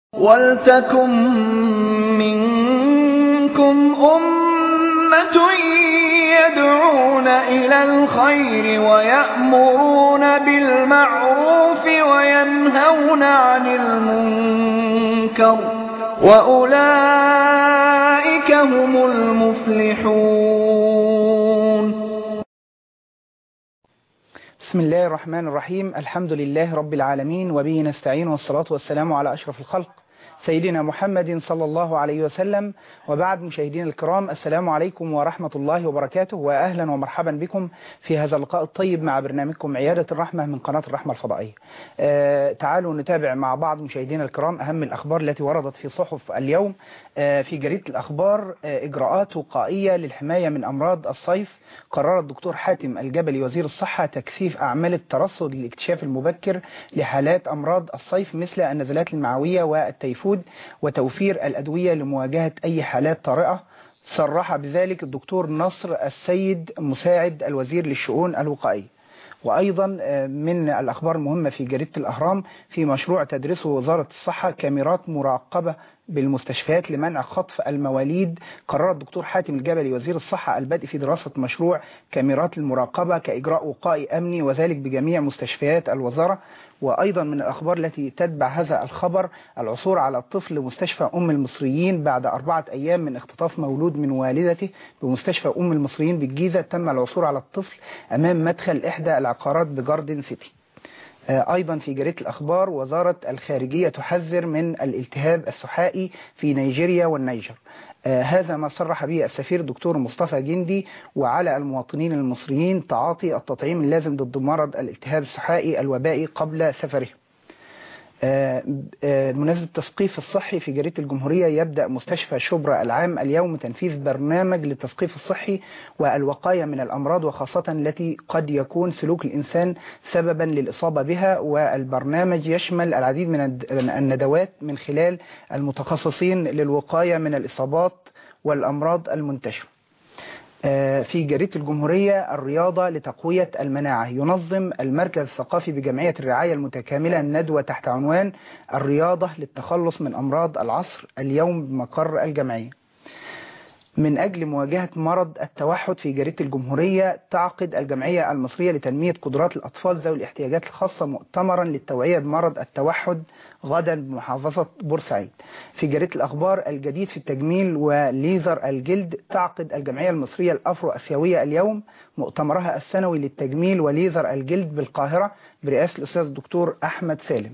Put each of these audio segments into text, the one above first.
وَلْتَكُن مِّنكُمْ أُمَّةٌ يَدْعُونَ إِلَى الْخَيْرِ وَيَأْمُرُونَ بِالْمَعْرُوفِ وَيَنْهَوْنَ عَنِ الْمُنكَرِ ۚ وَأُولَٰئِكَ هُمُ الْمُفْلِحُونَ. بسم الله الرحمن الرحيم. الحمد لله رب العالمين، وبه نستعين، والصلاة والسلام على أشرف الخلق سيدنا محمد صلى الله عليه وسلم. وبعد، مشاهدين الكرام، السلام عليكم ورحمة الله وبركاته، وأهلا ومرحبا بكم في هذا اللقاء الطيب مع برنامجكم عيادة الرحمة من قناة الرحمة الفضائية. تعالوا نتابع مع بعض مشاهدين الكرام أهم الأخبار التي وردت في صحف اليوم. في جريدة الأخبار: إجراءات وقائية للحماية من أمراض الصيف. قرر الدكتور حاتم الجبلي وزير الصحة تكثيف أعمال الترصد للاكتشاف المبكر لحالات أمراض الصيف مثل النزلات المعوية والتيفود، وتوفير الأدوية لمواجهة أي حالات طارئة. صرح بذلك الدكتور نصر السيد مساعد الوزير للشؤون الوقائية. وأيضا من الأخبار المهمة في جريدة الأهرام: في مشروع تدرسه وزارة الصحة كاميرات مراقبة بالمستشفيات لمنع خطف المواليد. قرر الدكتور حاتم الجبلي وزير الصحة البدء في دراسة مشروع كاميرات المراقبة كإجراء وقائي أمني، وذلك بجميع مستشفيات الوزارة. وأيضا من الأخبار التي تتبع هذا الخبر: العثور على الطفل مستشفى أم المصريين بعد 4 أيام من اختطاف مولود من والدته بمستشفى أم المصريين بالجيزة. تم العثور على الطفل أمام مدخل إحدى العقارات بجاردن سيتي. أيضا في جريدة الأخبار: وزارة الخارجية تحذر من الالتهاب السحائي في نيجيريا والنيجر. هذا ما صرح به السفير الدكتور مصطفى جندي. وعلى المواطنين المصريين تعاطي التطعيم اللازم ضد مرض الالتهاب السحائي الوبائي قبل سفره. بمناسبة التثقيف الصحي، في جريدة الجمهورية: يبدأ مستشفى شبرا العام اليوم تنفيذ برنامج للتثقيف الصحي والوقاية من الأمراض، وخاصة التي قد يكون سلوك الإنسان سببا للإصابة بها. والبرنامج يشمل العديد من الندوات من خلال المتخصصين للوقاية من الإصابات والأمراض المنتشرة. في جريدة الجمهورية: الرياضة لتقوية المناعة. ينظم المركز الثقافي بجمعية الرعاية المتكاملة ندوة تحت عنوان الرياضة للتخلص من أمراض العصر اليوم بمقر الجمعية. من أجل مواجهة مرض التوحد، في جريدة الجمهورية: تعقد الجمعية المصرية لتنمية قدرات الأطفال ذوي الاحتياجات الخاصة مؤتمرا للتوعية بمرض التوحد غدا بمحافظة بورسعيد. في جريدة الأخبار: الجديد في التجميل وليزر الجلد. تعقد الجمعية المصرية الأفرو أسيوية اليوم مؤتمرها السنوي للتجميل وليزر الجلد بالقاهرة برئاسة الأستاذ الدكتور أحمد سالم.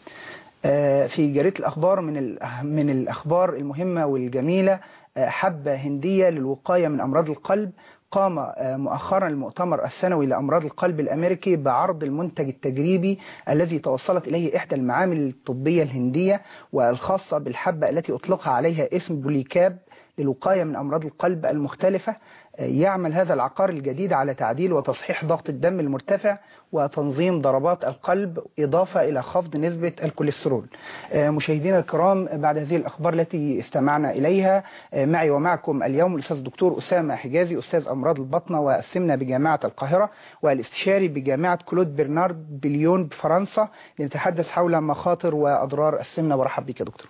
في جريدة الأخبار: من الأخبار المهمة والجميلة: حبة هندية للوقاية من أمراض القلب. قام مؤخرا المؤتمر السنوي لأمراض القلب الأمريكي بعرض المنتج التجريبي الذي توصلت إليه إحدى المعامل الطبية الهندية والخاصة بالحبة التي أطلقها عليها اسم بوليكاب للوقاية من أمراض القلب المختلفة. يعمل هذا العقار الجديد على تعديل وتصحيح ضغط الدم المرتفع وتنظيم ضربات القلب، إضافة إلى خفض نسبة الكوليسترول. مشاهدينا الكرام، بعد هذه الأخبار التي استمعنا إليها، معي ومعكم اليوم الأستاذ الدكتور أسامة حجازي، أستاذ أمراض البطنة والسمنة بجامعة القاهرة والاستشاري بجامعة كلود برنارد بليون بفرنسا، لنتحدث حول مخاطر وأضرار السمنة. ورحب بك يا دكتور.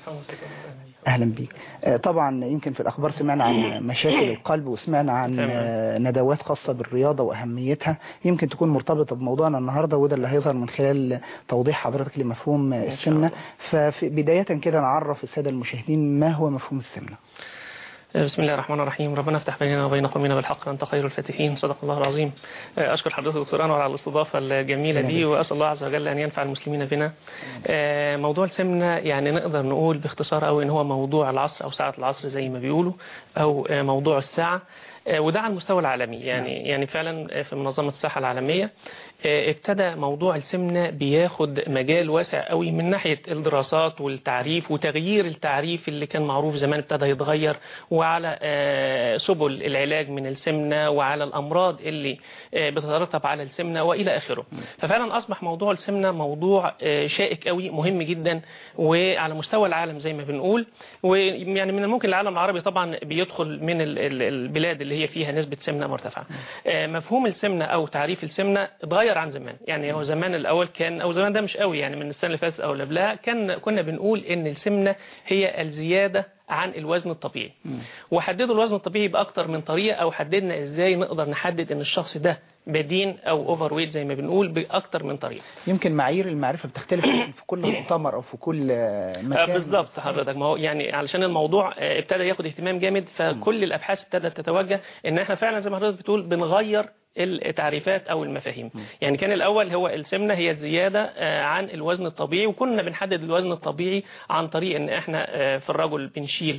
أهلا بك. طبعا يمكن في الأخبار سمعنا عن مشاكل القلب، وسمعنا عن ندوات خاصة بالرياضة وأهميتها، يمكن تكون مرتبطة بموضوعنا النهاردة، وده اللي هيظهر من خلال توضيح حضرتك لمفهوم السمنة. فبداية كده نعرف السادة المشاهدين ما هو مفهوم السمنة. بسم الله الرحمن الرحيم. ربنا افتح بيننا وبين قومنا بالحق، أنت خير الفاتحين. صدق الله العظيم. أشكر حضرتك دكتور أنور على الاستضافة الجميلة دي، وأسأل الله عز وجل أن ينفع المسلمين بنا. موضوع السمنة يعني نقدر نقول باختصار أو إن هو موضوع العصر أو ساعة العصر زي ما بيقولوا، أو موضوع الساعة، وده على المستوى العالمي. يعني فعلا في منظمة الصحة العالمية ابتدى موضوع السمنة بياخد مجال واسع قوي من ناحية الدراسات والتعريف وتغيير التعريف اللي كان معروف زمان، ابتدى يتغير، وعلى سبل العلاج من السمنة وعلى الأمراض اللي بتترتب على السمنة وإلى آخره. ففعلا أصبح موضوع السمنة موضوع شائك قوي، مهم جدا، وعلى مستوى العالم زي ما بنقول. ويعني من الممكن العالم العربي طبعا بيدخل من البلاد اللي اللي هي فيها نسبة سمنة مرتفعة. مفهوم السمنة أو تعريف السمنة اتغير عن زمان. يعني هو زمان الأول كان، أو زمان ده مش قوي يعني، من السنة اللي فاتت أو اللي قبلها كنا بنقول إن السمنة هي الزيادة عن الوزن الطبيعي. وحددوا الوزن الطبيعي بأكتر من طريقة، أو حددنا إزاي نقدر نحدد إن الشخص ده بدين أو أوفر ويت زي ما بنقول بأكتر من طريقة. يمكن معايير المعرفة بتختلف في كل مؤتمر أو في كل مكان. بالظبط حضرتك. ما هو يعني علشان الموضوع ابتدى ياخد اهتمام جامد، فكل الأبحاث ابتدت تتوجه إن احنا فعلا زي ما حضرتك بتقول بنغير التعريفات أو المفاهيم. يعني كان الأول هو السمنة هي الزيادة عن الوزن الطبيعي، وكنا بنحدد الوزن الطبيعي عن طريق إن إحنا في الرجل بنشيل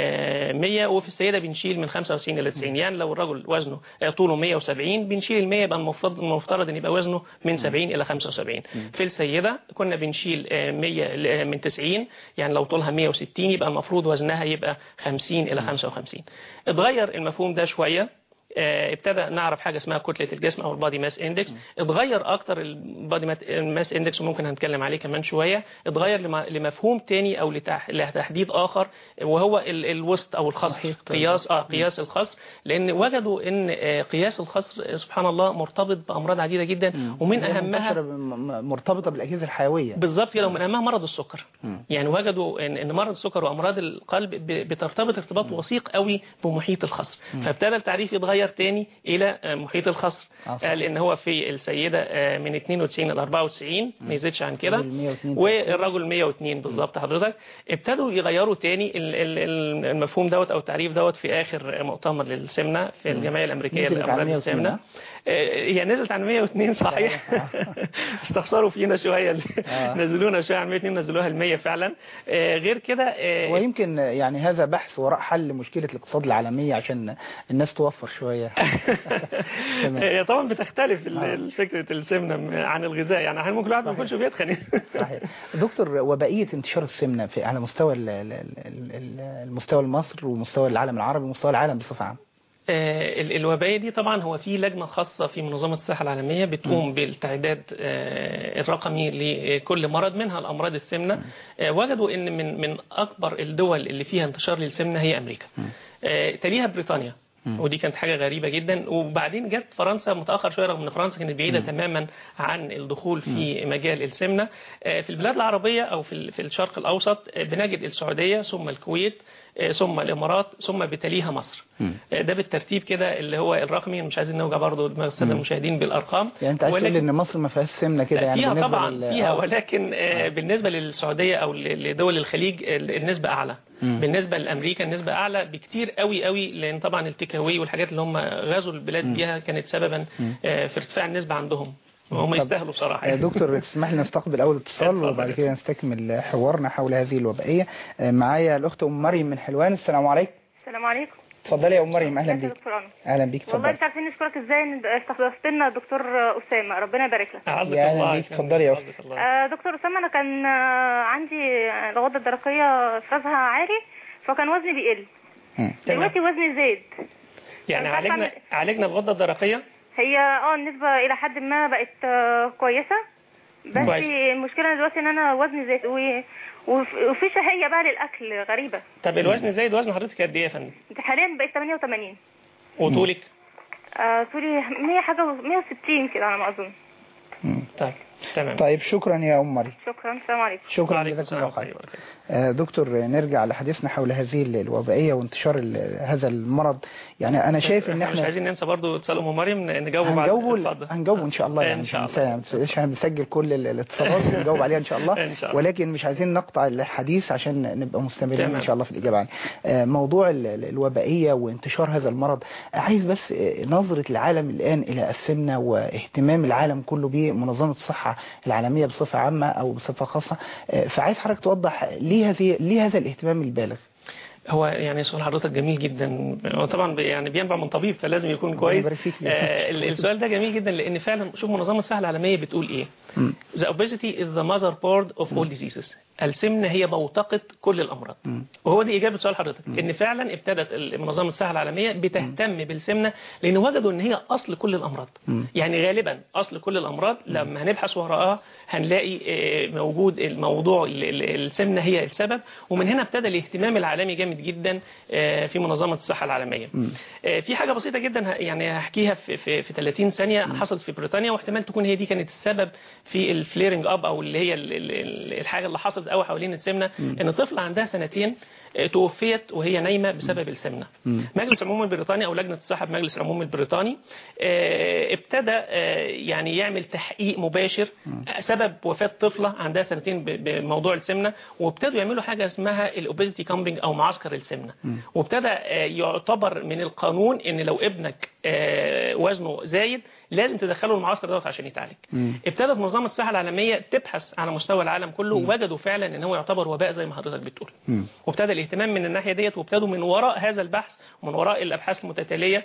100 وفي السيدة بنشيل من 95 إلى 90. يعني لو الرجل وزنه طوله 170 بنشيل ال 100 يبقى المفترض إن يبقى وزنه من 70 إلى 75. في السيدة كنا بنشيل 100 من 90، يعني لو طولها 160 يبقى المفروض وزنها يبقى 50 إلى 55. اتغير المفهوم ده شوية، ابتدى نعرف حاجة اسمها كتلة الجسم أو البادي ماس اندكس. اتغير أكتر البادي ماس اندكس، وممكن هنتكلم عليه كمان شوية. اتغير لمفهوم تاني أو لتحديد آخر، وهو الوسط أو الخصر. قياس الخصر، لأن وجدوا إن قياس الخصر سبحان الله مرتبط بأمراض عديدة جدا، ومن أهمها مرتبطة بالأجهزة الحيوية. بالظبط كده، ومن أهمها مرض السكر. يعني وجدوا إن مرض السكر وأمراض القلب بترتبط ارتباط وثيق قوي بمحيط الخصر. فابتدى التعريف يتغير تاني إلى محيط الخصر. قال إن هو في السيدة من 92 إلى 94، ما يزيدش عن كده، والرجل 102 بالظبط حضرتك. ابتدوا يغيروا تاني المفهوم دوت أو التعريف دوت في آخر مؤتمر للسمنة في الجمعية الأمريكية لأمراض السمنة. هي نزلت عن 102 صحيح. استخسروا فينا شوية، نزلونا شوية عن 102 نزلوها ل 100 فعلا. غير كده ويمكن يعني هذا بحث وراء حل مشكلة الاقتصاد العالمية عشان الناس توفر شوية. هي طبعا بتختلف فكرة السمنة عن الغذاء، يعني احنا ممكن الواحد ما يكونش بيتخن. صحيح. دكتور، وبقية انتشار السمنة على مستوى المستوى مصر ومستوى العالم العربي ومستوى العالم بصفة عامة. الوباية دي طبعا هو في لجنة خاصة في منظمة الصحة العالمية بتقوم بالتعداد الرقمي لكل مرض، منها الأمراض السمنة. وجدوا ان من أكبر الدول اللي فيها انتشار للسمنة هي أمريكا، تليها بريطانيا، ودي كانت حاجة غريبة جدا. وبعدين جت فرنسا متأخر شوية، رغم ان فرنسا كانت بعيدة تماما عن الدخول في مجال السمنة. في البلاد العربية او في الشرق الاوسط بنجد السعودية، ثم الكويت، ثم الامارات، ثم بتليها مصر. ده بالترتيب كده اللي هو الرقمي. مش عايزين نوجع برضه دماغ الساده المشاهدين بالارقام. يعني انت عايز تقول ان مصر ما فيهاش سمنه كده؟ يعني فيها طبعا فيها، ولكن بالنسبه للسعوديه او لدول الخليج النسبه اعلى. بالنسبه لامريكا النسبه اعلى بكتير قوي قوي، لان طبعا التيكاوي والحاجات اللي هم غزوا البلاد بيها كانت سببا في ارتفاع النسبه عندهم. هم يستاهلوا بصراحة. دكتور تسمح لي نستقبل أول اتصال وبعد كده نستكمل حوارنا حول هذه الوبائية. معايا الأخت أم مريم من حلوان. السلام عليكم. السلام عليكم. اتفضلي يا أم مريم. أهلا بيك. أهلا بيك. والله مش عارفين نشكرك إزاي إن استضفت لنا دكتور أسامة، ربنا يبارك لك. أهلا بيك. اتفضلي يا أخت. دكتور أسامة، أنا كان عندي الغدة الدرقية افرازها عالي، فكان وزني بيقل. دلوقتي وزني زاد. يعني عالجنا الغدة الدرقية. هي النسبة إلى حد ما بقت كويسة، بس المشكلة دلوقتي إن أنا وزني زاد وفي شهية بقى للأكل غريبة. طب الوزن زايد، وزن حضرتك قد إيه يا فندم؟ حاليا بقيت 88. وطولك؟ طولي 100 حاجة 160 كده على ما أظن. طيب تمام. طيب شكرا يا أم مريم. شكرا. السلام عليكم. شكرا لك. دكتور، نرجع لحديثنا حول هذه الوبائية وانتشار هذا المرض. يعني أنا شايف إن احنا مش عايزين ننسى برضو اتصال أم مريم، نجاوب بعد. هنجاوب إن شاء الله. يعني إن شاء الله. احنا بنسجل كل الاتصالات ونجاوب عليها إن شاء الله. إن شاء الله. ولكن مش عايزين نقطع الحديث عشان نبقى مستمرين إن شاء الله في الإجابة عنه. موضوع الوبائية وانتشار هذا المرض، عايز بس نظرة العالم الآن إلى السمنة واهتمام العالم كله بمنظمة الصحة العالمية بصفة عامة أو بصفة خاصة. فعايز حضرتك توضح ليه هذا الاهتمام البالغ؟ هو يعني سؤال حضرتك جميل جدا، وطبعا يعني بينبع من طبيب فلازم يكون كويس. السؤال ده جميل جدا، لان فعلا شوف منظمه الصحه العالميه بتقول ايه. The obesity is the motherboard of all diseases. السمنه هي بوتقه كل الامراض. وهو دي اجابه سؤال حضرتك، ان فعلا ابتدت منظمه الصحه العالميه بتهتم بالسمنه، لان وجدوا ان هي اصل كل الامراض. يعني غالبا اصل كل الامراض لما هنبحث وراءها هنلاقي موجود الموضوع السمنه هي السبب. ومن هنا ابتدى الاهتمام العالمي جامد جامد جدا في منظمة الصحة العالمية. في حاجة بسيطة جدا يعني هحكيها في 30 ثانية حصلت في بريطانيا، واحتمال تكون هي دي كانت السبب في الفليرنج اب، او اللي هي الحاجة اللي حصلت قوي حوالين السمنة. ان طفلة عندها 2 سنين توفيت وهي نايمة بسبب السمنة. مجلس العموم البريطاني او لجنة الصحة بمجلس العموم البريطاني ابتدى يعني يعمل تحقيق مباشر سبب وفاة طفلة عندها 2 سنين بموضوع السمنة، وابتدوا يعملوا حاجة اسمها الاوبيزيتي كامبينج او معسكر السمنة. وابتدى يعتبر من القانون ان لو ابنك وزنه زايد لازم تدخله المعسكر دوت عشان يتعالج. ابتدت منظمة الصحة العالمية تبحث على مستوى العالم كله، ووجدوا فعلا ان هو يعتبر وباء زي ما حضرتك بتقول. وابتدى الاهتمام من الناحية ديت، وابتدوا من وراء هذا البحث ومن وراء الابحاث المتتالية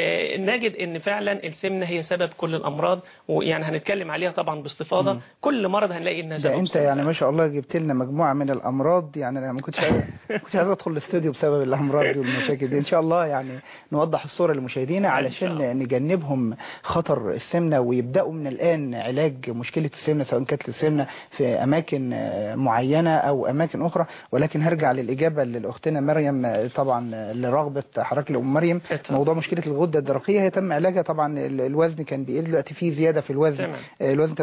نجد ان فعلا السمنة هي سبب كل الامراض، ويعني هنتكلم عليها طبعا باستفاضة. كل مرض هنلاقي انها سبب. انت يعني ما شاء الله جبت لنا مجموعة من الامراض، يعني انا ما كنتش عايز ادخل الاستوديو بسبب الامراض دي والمشاكل دي. ان شاء الله يعني نوضح الصورة للمشاهدين علشان نجنبهم خطر السمنة، ويبدأوا من الآن علاج مشكلة السمنة، سواء كانت السمنة في أماكن معينة أو أماكن أخرى. ولكن هرجع للإجابة لأختنا مريم طبعا لرغبة حضرتك لأم مريم. موضوع مشكلة الغدة الدرقية هي تم علاجها طبعا. الوزن كان بيقل، دلوقتي في زيادة في الوزن. الوزن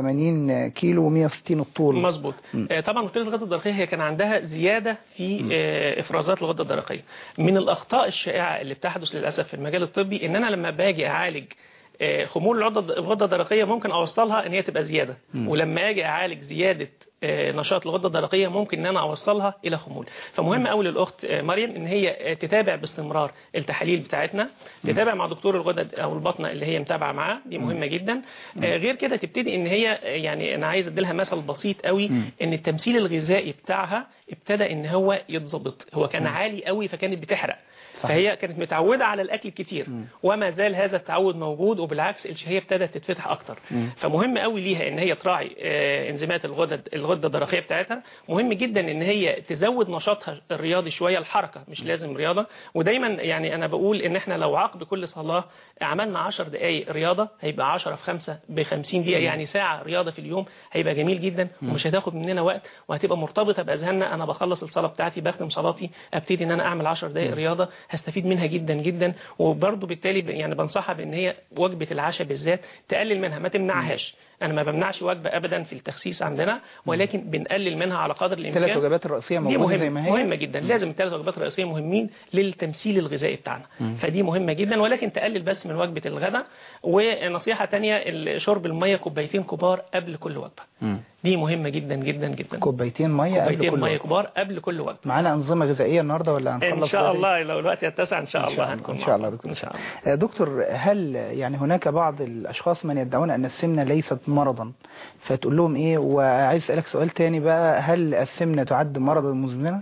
88 كيلو و160 الطول. مظبوط. طبعا مشكلة الغدة الدرقية هي كان عندها زيادة في إفرازات الغدة الدرقية. من الأخطاء الشائعة اللي بتحدث للأسف في المجال الطبي ان انا لما باجي اعالج خمول الغدة الدرقية ممكن اوصلها ان هي تبقى زيادة، ولما اجي اعالج زيادة نشاط الغدة الدرقية ممكن ان انا اوصلها الى خمول. فمهم قوي للاخت مريم ان هي تتابع باستمرار التحاليل بتاعتنا، تتابع مع دكتور الغدد او البطنة اللي هي متابعة معاه، دي مهمة جدا. غير كده تبتدي ان هي يعني انا عايز اديلها مثل بسيط قوي، ان التمثيل الغذائي بتاعها ابتدى ان هو يتظبط. هو كان عالي قوي فكانت بتحرق، فهي كانت متعودة على الأكل كتير، وما زال هذا التعود موجود، وبالعكس الشهية ابتدت تتفتح أكتر. فمهم قوي ليها إن هي تراعي انزيمات الغدة الدرقية بتاعتها. مهم جدا إن هي تزود نشاطها الرياضي شوية، الحركة مش لازم رياضة. ودايما يعني أنا بقول إن إحنا لو عقد كل صلاة عملنا 10 دقايق رياضة هيبقى 10 في 5 ب50 دقيقة، يعني ساعة رياضة في اليوم، هيبقى جميل جدا ومش هتاخد مننا وقت، وهتبقى مرتبطة بأذهاننا. أنا بخلص الصلاة بتاعتي بختم صلاتي ابتدي إن أنا أعمل 10 دقايق رياضة، هستفيد منها جدا جدا. وبرضه بالتالي يعني بنصحها بان هي وجبة العشاء بالذات تقلل منها، ما تمنعهاش. انا ما بمنعش وجبة ابدا في التخسيس عندنا، ولكن بنقلل منها على قدر الامكان. 3 وجبات الرئيسية موجودة زي ما هي، مهمة جدا. لازم 3 وجبات رئيسية مهمين للتمثيل الغذائي بتاعنا، فدي مهمة جدا. ولكن تقلل بس من وجبة الغداء. ونصيحة تانية شرب المية 2 كوباية كبار قبل كل وجبة، دي مهمة جدا جدا جدا. 2 كوباية مية كبار قبل كل وجبة. معانا أنظمة غذائية النهاردة ولا هنخلص إن شاء الله؟ لو الوقت يتسع إن شاء الله هنكون. إن شاء الله دكتور. إن شاء الله. دكتور، هل يعني هناك بعض الأشخاص من يدعون أن السمنة ليست مرضا، فتقول لهم إيه؟ وعايز أسألك سؤال تاني بقى، هل السمنة تعد مرضا مزمنا؟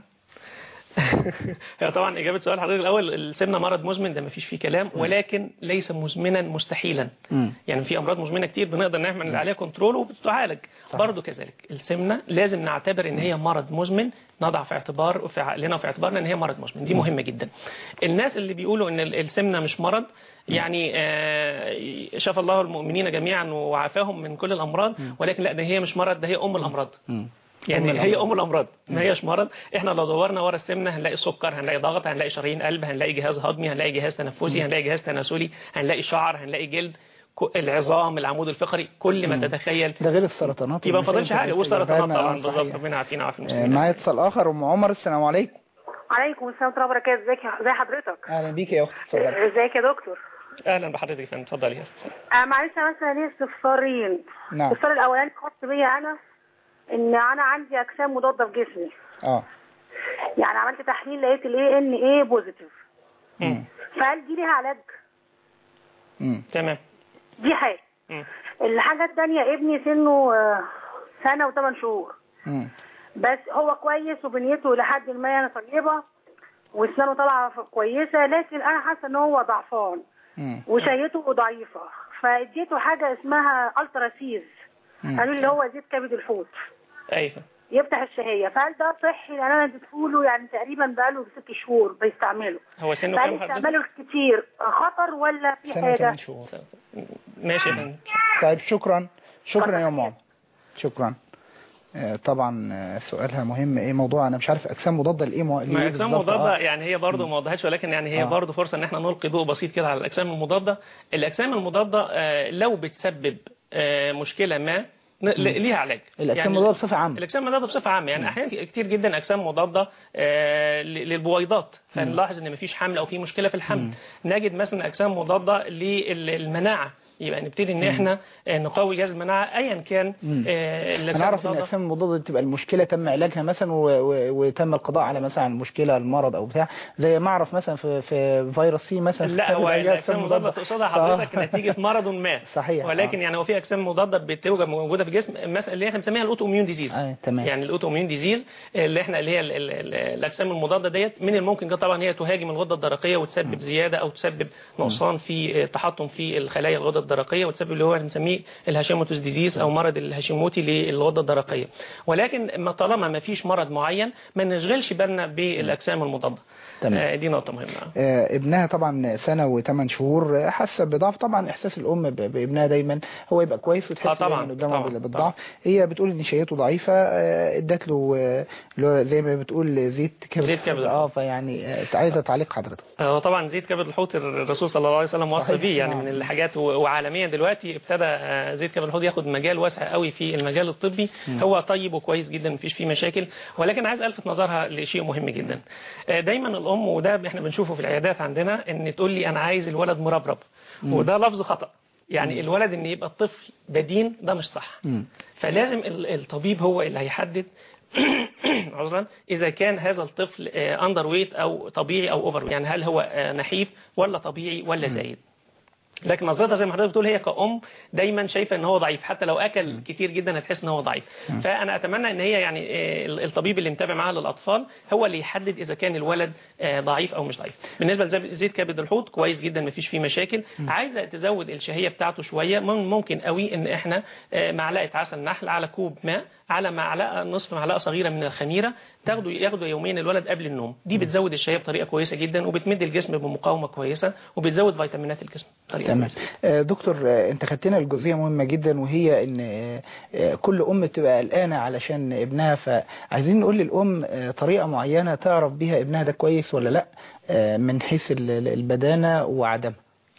طبعا إجابة سؤال حضرتك الأول، السمنة مرض مزمن، ده مفيش فيه كلام، ولكن ليس مزمنا مستحيلا. يعني في أمراض مزمنة كتير بنقدر نعمل عليها كنترول وبتعالج. برضو كذلك السمنة لازم نعتبر إن هي مرض مزمن، نضع في اعتبار في عقلنا وفي اعتبارنا إن هي مرض مزمن، دي مهمة جدا. الناس اللي بيقولوا إن السمنة مش مرض، يعني شاف الله المؤمنين جميعا وعافاهم من كل الأمراض، ولكن لا، ده هي مش مرض، ده هي أم الأمراض. يعني هي أم الأمراض، ما هيش مرض. احنا لو دورنا ورا السمنة هنلاقي سكر، هنلاقي ضغط، هنلاقي شرايين قلب، هنلاقي جهاز هضمي، هنلاقي جهاز تنفسي، هنلاقي جهاز تناسلي، هنلاقي شعر، هنلاقي جلد، العظام، العمود الفقري، كل ما تتخيل. ده غير السرطانات. يبقى ما فاضلش حاجة، والسرطانات طبعا بالظبط. ربنا يعافينا ويعافي المسلمين. معايا اتصال آخر. أم عمر، السلام عليكم. عليكم السلام ورحمة الله وبركاته. ازي حضرتك؟ أهلا بيك يا أختي، اتفضلي. ازيك يا دكتور؟ اهلا بحضرتك يا فندم، اتفضلي يا استاذ. معلش مثلا ليه استفسارين. نعم. الاستفسار الاولاني خاص بيا انا، ان انا عندي اجسام مضاده في جسمي. يعني عملت تحليل لقيت الANA بوزيتيف. فهل دي ليها علاج؟ تمام. دي حاجه. الحاجه الثانيه، ابني سنه 1 سنة و8 شهور. بس هو كويس وبنيته لحد ما انا طيبه واسنانه طالعه كويسه، لكن انا حاسه ان هو ضعفان وشهيته ضعيفه، فاديته حاجه اسمها التراسيز، قالوا لي هو زيت كبد الحوت. ايوه. يفتح الشهيه. فهل ده صحي؟ لان انا اديته له يعني تقريبا بقاله 6 شهور بيستعمله. هو سنه كام حضرتك؟ استعماله كتير خطر ولا في حاجه؟ ماشي يا فندم. طيب شكرا يا ماما، شكرا. طبعا سؤالها مهم. ايه موضوع انا مش عارف اجسام مضاده لايه ما اجسام مضاده يعني هي برضو ما وضحتش، ولكن يعني هي برضو فرصه ان احنا نلقي ضوء بسيط كده على الاجسام المضاده. الاجسام المضاده لو بتسبب مشكله ما ليها علاج. الاجسام المضاده بصفه عامه، الاجسام المضاده بصفه عامه يعني احيانا كتير جدا اجسام مضاده للبويضات، فنلاحظ ان مفيش حمل او في مشكله في الحمل. نجد مثلا اجسام مضاده للمناعه، يبقى نبتدي ان احنا نقوي جهاز المناعه ايا كان. انا اعرف ان الاجسام المضاده تبقى المشكله تم علاجها مثلا وتم القضاء على مثلا المشكله المرض او بتاع، زي ما اعرف مثلا في فيروس سي مثلا. لا هو الاجسام المضاده تقصدها حضرتك نتيجه مرض ما. صحيح. ولكن يعني هو في اجسام مضاده بتوجد موجوده في الجسم مثلا اللي احنا بنسميها الاوتو اميون ديزيز. تمام. يعني الاوتو اميون ديزيز اللي هي الاجسام المضاده ديت من الممكن طبعا هي تهاجم الغده الدرقيه وتسبب زياده او تسبب نقصان في تحطم في الخلايا الغده الدرقيه، وتسبب اللي هو بنسميه الهاشيموتوس ديزيز او مرض الهاشيموتي للغده الدرقيه. ولكن طالما ما فيش مرض معين ما نشغلش بالنا بالاجسام المضاده. دي نقطه مهمه. ابنها طبعا سنه و8 شهور، حاسه بضعف. طبعا احساس الام بابنها دايما هو يبقى كويس وتحس دايما قدامها بالضعف. هي بتقول ان شهيته ضعيفه، ادت له زي ما بتقول زيت كبد. فيعني عايزه تعليق حضرتك. هو طبعا زيت كبد الحوت الرسول صلى الله عليه وسلم وصى بيه، يعني من الحاجات. وعالميا دلوقتي ابتدى زيت كبد الحوت ياخد مجال واسع قوي في المجال الطبي. هو طيب وكويس جدا مفيش فيه مشاكل، ولكن عايز الفت نظرها لشيء مهم جدا. دايما الام، وده احنا بنشوفه في العيادات عندنا، ان تقول لي انا عايز الولد مربرب، وده لفظ خطأ. يعني الولد ان يبقى الطفل بدين ده مش صح. فلازم الطبيب هو اللي هيحدد عذرا اذا كان هذا الطفل اندر ويت او طبيعي او اوفر، يعني هل هو نحيف ولا طبيعي ولا زايد. لكن نظرتها زي ما حضرتك بتقول هي كأم دايما شايفه ان هو ضعيف، حتى لو اكل كتير جدا هتحس ان هو ضعيف. فانا اتمنى ان هي يعني الطبيب اللي متابع معاها للاطفال هو اللي يحدد اذا كان الولد ضعيف او مش ضعيف. بالنسبه لزيت كبد الحوت كويس جدا مفيش فيه مشاكل. عايزه تزود الشهيه بتاعته شويه، ممكن قوي ان احنا معلقه عسل نحل على كوب ماء على معلقه نصف معلقه صغيره من الخميره ياخدوا يومين الولد قبل النوم. دي بتزود الشهيه بطريقه كويسه جدا، وبتمد الجسم بمقاومه كويسه، وبتزود فيتامينات الجسم بطريقه كويسه. دكتور انت خدتنا الجزئيه مهمه جدا، وهي ان كل ام بتبقى قلقانه علشان ابنها، فعايزين نقول للام طريقه معينه تعرف بيها ابنها ده كويس ولا لا، من حيث البدانه وعدمها.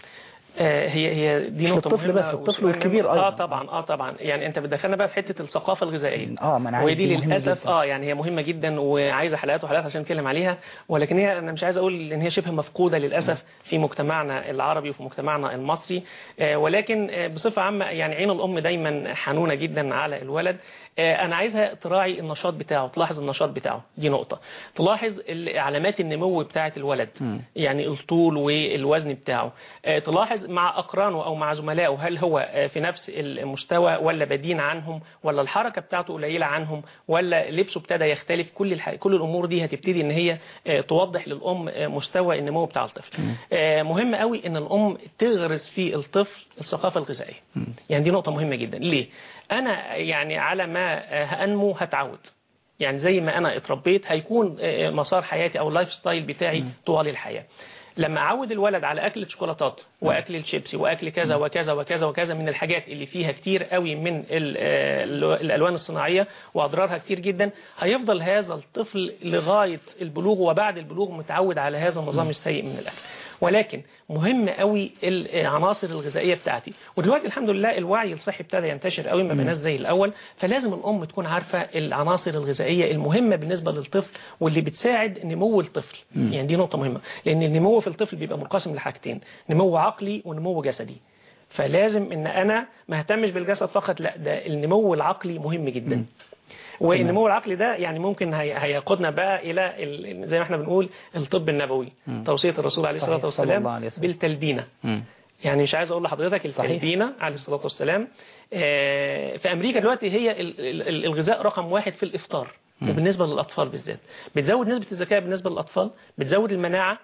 هي دي نقطة الطفل مهمة. بس الطفل والكبير أيضا. طبعا يعني أنت بتدخلنا بقى في حتة الثقافة الغذائية. ما أنا عارف ودي للأسف يعني هي مهمة جدا وعايزة حلقات وحلقات عشان نتكلم عليها، ولكن هي أنا مش عايز أقول إن هي شبه مفقودة للأسف في مجتمعنا العربي وفي مجتمعنا المصري. ولكن بصفة عامة يعني عين الأم دايما حنونة جدا على الولد. أنا عايزها تراعي النشاط بتاعه، تلاحظ النشاط بتاعه، دي نقطة. تلاحظ علامات النمو بتاعة الولد، يعني الطول والوزن بتاعه. تلاحظ مع أقرانه أو مع زملائه هل هو في نفس المستوى ولا بدين عنهم، ولا الحركة بتاعته قليلة عنهم، ولا لبسه ابتدى يختلف. كل الأمور دي هتبتدي إن هي توضح للأم مستوى النمو بتاع الطفل. مهم قوي إن الأم تغرس في الطفل الثقافة الغذائية. يعني دي نقطة مهمة جدا. ليه؟ أنا يعني على ما هأنمو هتعود، يعني زي ما أنا اتربيت هيكون مسار حياتي أو اللايف ستايل بتاعي طوال الحياة. لما أعود الولد على أكل الشوكولاتات وأكل الشيبسي وأكل كذا وكذا وكذا وكذا من الحاجات اللي فيها كتير قوي من الألوان الصناعية وأضرارها كتير جدا، هيفضل هذا الطفل لغاية البلوغ وبعد البلوغ متعود على هذا النظام السيء من الأكل. ولكن مهم قوي العناصر الغذائيه بتاعتي. ودلوقتي الحمد لله الوعي الصحي ابتدى ينتشر قوي، ما بقناش زي الاول. فلازم الام تكون عارفه العناصر الغذائيه المهمه بالنسبه للطفل واللي بتساعد نمو الطفل. يعني دي نقطه مهمه، لان النمو في الطفل بيبقى منقسم لحاجتين، نمو عقلي ونمو جسدي. فلازم ان انا ما اهتمش بالجسد فقط، لا ده النمو العقلي مهم جدا. والنمو العقلي ده يعني ممكن هيقودنا بقى الى زي ما احنا بنقول الطب النبوي، توصية الرسول عليه الصلاة والسلام بالتلبينة. يعني مش عايز اقول لحضرتك التلبينة عليه الصلاة والسلام في امريكا دلوقتي هي الغذاء رقم 1 في الافطار، وبالنسبة للاطفال بالذات بتزود نسبة الذكاء بالنسبة للاطفال، بتزود المناعة،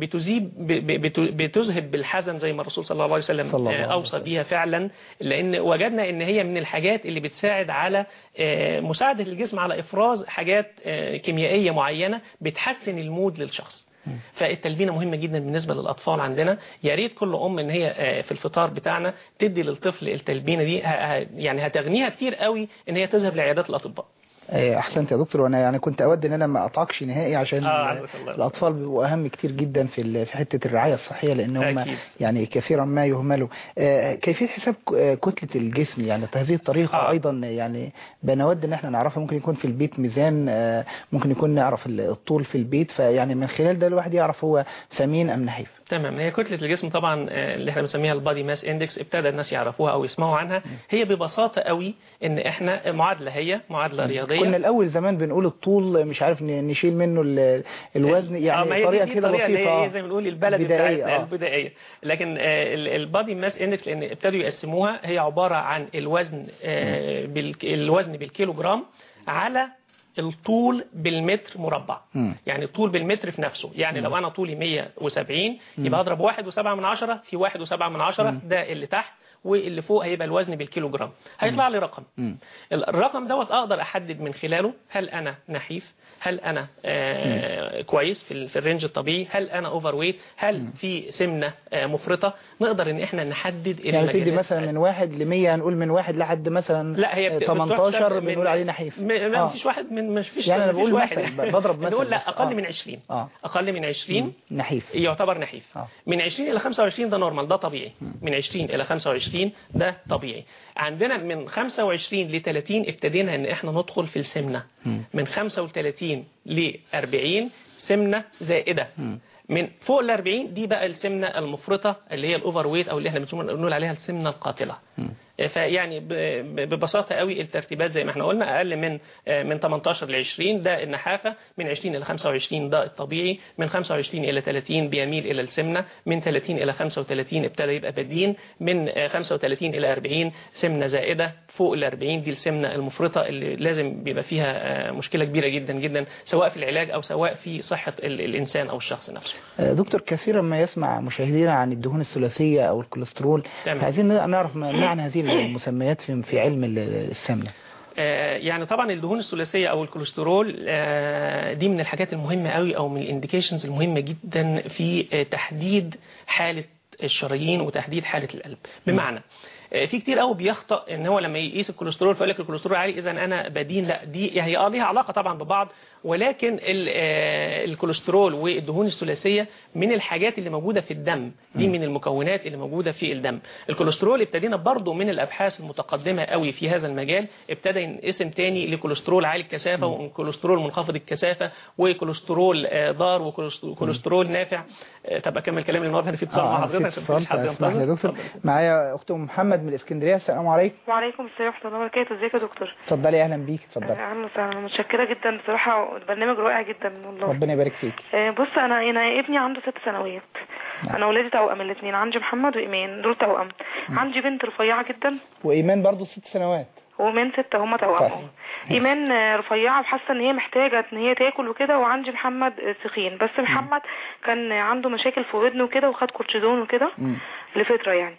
بتذهب بالحزن زي ما الرسول صلى الله عليه وسلم أوصى بيها فعلا، لأن وجدنا إن هي من الحاجات اللي بتساعد على مساعدة الجسم على إفراز حاجات كيميائية معينة بتحسن المود للشخص. فالتلبينة مهمة جدا بالنسبة للأطفال عندنا. يا ريت كل أم إن هي في الفطار بتاعنا تدي للطفل التلبينة دي، يعني هتغنيها كتير قوي إن هي تذهب لعيادات الأطباء. احسنت يا دكتور. وانا يعني كنت اود ان انا ما اقطعكش نهائي عشان الاطفال بيبقوا اهم كتير جدا في حته الرعايه الصحيه، لان هم يعني كثيرا ما يهملوا. كيفيه حساب كتله الجسم يعني بهذه الطريقه ايضا يعني بنود ان احنا نعرفها. ممكن يكون في البيت ميزان، ممكن يكون نعرف الطول في البيت، فيعني من خلال ده الواحد يعرف هو سمين ام نحيف. تمام. هي كتله الجسم طبعا اللي احنا بنسميها البادي ماس اندكس، ابتدى الناس يعرفوها او يسمعوا عنها. هي ببساطه قوي ان احنا معادله رياضيه. كنا الاول زمان بنقول الطول مش عارف نشيل منه الوزن، يعني طريقه كده بسيطه، هي زي ما بنقول البلد بتاعتنا البدائيه. لكن البادي ماس اندكس لان ابتدوا يقسموها، هي عباره عن الوزن بالكيلو جرام على الطول بالمتر مربع. يعني الطول بالمتر في نفسه. يعني لو انا طولي 170 يبقى اضرب 1.7 في 1.7 ده اللي تحت، واللي فوق هيبقى الوزن بالكيلو جرام. هيطلع لي رقم. الرقم دوت اقدر احدد من خلاله هل انا نحيف، هل انا كويس في الرينج الطبيعي، هل انا اوفر ويت، هل في سمنه مفرطه. نقدر ان احنا نحدد يعني تدي مثلا من 1 ل 100، هنقول من 1 لحد مثلا لا هي 18 بنقول عليه نحيف. ما فيش واحد مش فيش يعني انا بقول مثلا بضرب مثلا نقول لا اقل من 20. اقل من 20 نحيف، يعتبر نحيف. من 20 الى 25 ده نورمال، ده طبيعي. من 20 الى 25 ده طبيعي. عندنا من 25 ل 30 ابتدينا ان احنا ندخل في السمنه. من 35 ل 40 سمنه زائده. من فوق ال 40 دي بقى السمنه المفرطه اللي هي الاوفر ويت، او اللي احنا بنقول عليها السمنه القاتله. فيعني ببساطه قوي الترتيبات زي ما احنا قلنا، اقل من 18 ل 20 ده النحافه، من 20 الى 25 ده الطبيعي، من 25 الى 30 بيميل الى السمنه، من 30 الى 35 ابتدى يبقى بدين، من 35 الى 40 سمنه زائده، فوق ال 40 دي السمنه المفرطه اللي لازم بيبقى فيها مشكله كبيره جدا جدا، سواء في العلاج او سواء في صحه الانسان او الشخص نفسه. دكتور، كثيرا ما يسمع مشاهدينا عن الدهون الثلاثيه او الكوليسترول، عايزين نعرف معنى هذه المسميات في علم السمنه. يعني طبعا الدهون الثلاثيه او الكوليسترول دي من الحاجات المهمه قوي، او من الانديكيشنز المهمه جدا في تحديد حاله الشرايين وتحديد حاله القلب. بمعنى في كتير قوي بيخطأ ان هو لما يقيس الكوليسترول فيقول لك الكوليسترول عالي اذا انا بدين. لا، دي هي ليها علاقه طبعا ببعض، ولكن الكوليسترول والدهون الثلاثيه من الحاجات اللي موجوده في الدم، دي من المكونات اللي موجوده في الدم. الكوليسترول ابتدينا برضو من الابحاث المتقدمه قوي في هذا المجال، ابتدى ينقسم تاني لكوليسترول عالي الكثافه وكوليسترول منخفض الكثافه وكوليسترول ضار وكوليسترول نافع. طب اكمل كلامي النهارده في اتصال مع حضرتك عشان مفيش حد ينتظر. يا دكتور معايا اخت محمد من الاسكندريه. السلام عليكم. وعليكم السلام ورحمه الله وبركاته. ازيك يا دكتور؟ اتفضلي. اهلا بيك. اتفضلي. اهلا وسهلا. متشكره جدا بصراحه، البرنامج رائع جدا والله. ربنا يبارك فيك. بص، انا ابني عنده 6 سنوات. انا ولادي توأم الاثنين، عندي محمد وايمان، دول توأم. عندي بنت رفيعه جدا. وايمان برضو 6 سنوات. ومن 6 هم توأم. ايمان رفيعه وحاسه ان هي محتاجه ان هي تاكل وكده، وعندي محمد سخين. بس محمد كان عنده مشاكل في ودنه وكده، وخد كورتيزون وكده لفتره يعني.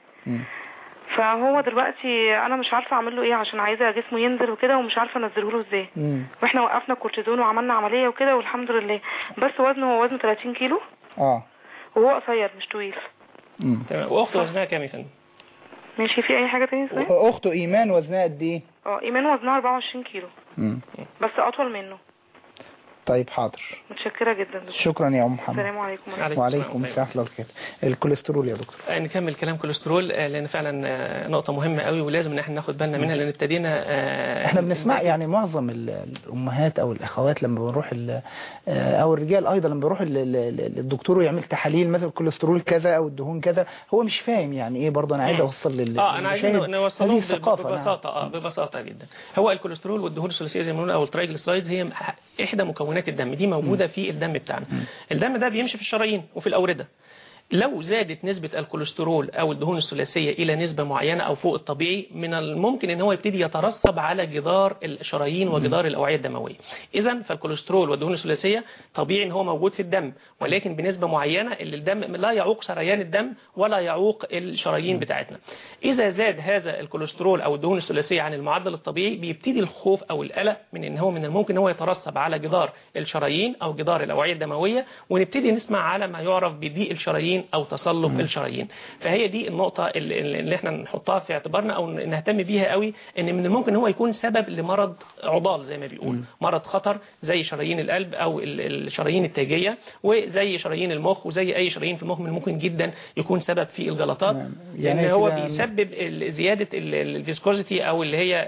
فهو دلوقتي انا مش عارفه اعمل له ايه، عشان عايزه جسمه ينزل وكده، ومش عارفه انزله له ازاي. واحنا وقفنا الكورتيزون وعملنا عمليه وكده والحمد لله. بس وزنه هو وزن 30 كيلو. وهو قصير مش طويل. تمام. واخته وزنها كام يا فندم؟ ماشي. في اي حاجه تانية ازاي؟ اخته ايمان وزنها قد ايه؟ ايمان وزنها 24 كيلو. بس اطول منه. طيب حاضر. متشكره جدا. شكرا يا ام محمد. السلام عليكم. وعليكم السلام ورحمه الله وبركاته. الكوليسترول يا دكتور. نكمل كلام كوليسترول، لان فعلا نقطه مهمه قوي ولازم ان احنا ناخد بالنا منها، لان ابتدينا احنا بنسمع يعني معظم الامهات او الاخوات لما بنروح او الرجال ايضا لما بيروح للدكتور ويعمل تحاليل مثلا الكوليسترول كذا او الدهون كذا، هو مش فاهم يعني ايه. برضه انا عايز اوصل انا عايز نوصله ببساطه ببساطه جدا. هو الكوليسترول والدهون الثلاثيه زي ما بنقول او الترايجليسرايدز هي احدى مكونات الدم، دي موجوده في الدم بتاعنا. الدم ده بيمشي في الشرايين وفي الاورده. لو زادت نسبة الكوليسترول أو الدهون الثلاثية إلى نسبة معينة أو فوق الطبيعي، من الممكن أن هو يبتدي يترسب على جدار الشرايين وجدار الأوعية الدموية. إذن فالكوليسترول والدهون الثلاثية طبيعي أن هو موجود في الدم، ولكن بنسبة معينة اللي الدم لا يعوق سريان الدم ولا يعوق الشرايين بتاعتنا. إذا زاد هذا الكوليسترول أو الدهون الثلاثية عن المعدل الطبيعي، بيبتدي الخوف أو القلق من أن هو من الممكن هو يترسب على جدار الشرايين أو جدار الأوعية الدموية، ونبتدي نسمع على ما يعرف بضيق الشرايين الشرايين أو تصلب الشرايين. فهي دي النقطة اللي احنا نحطها في اعتبارنا أو نهتم بيها قوي، إن من الممكن هو يكون سبب لمرض عضال زي ما بيقول، مرض خطر زي شرايين القلب أو الشرايين التاجية، وزي شرايين المخ، وزي أي شرايين في المخ من الممكن جدا يكون سبب في الجلطات. يعني هو بيسبب زيادة الفيسكوزيتي أو اللي هي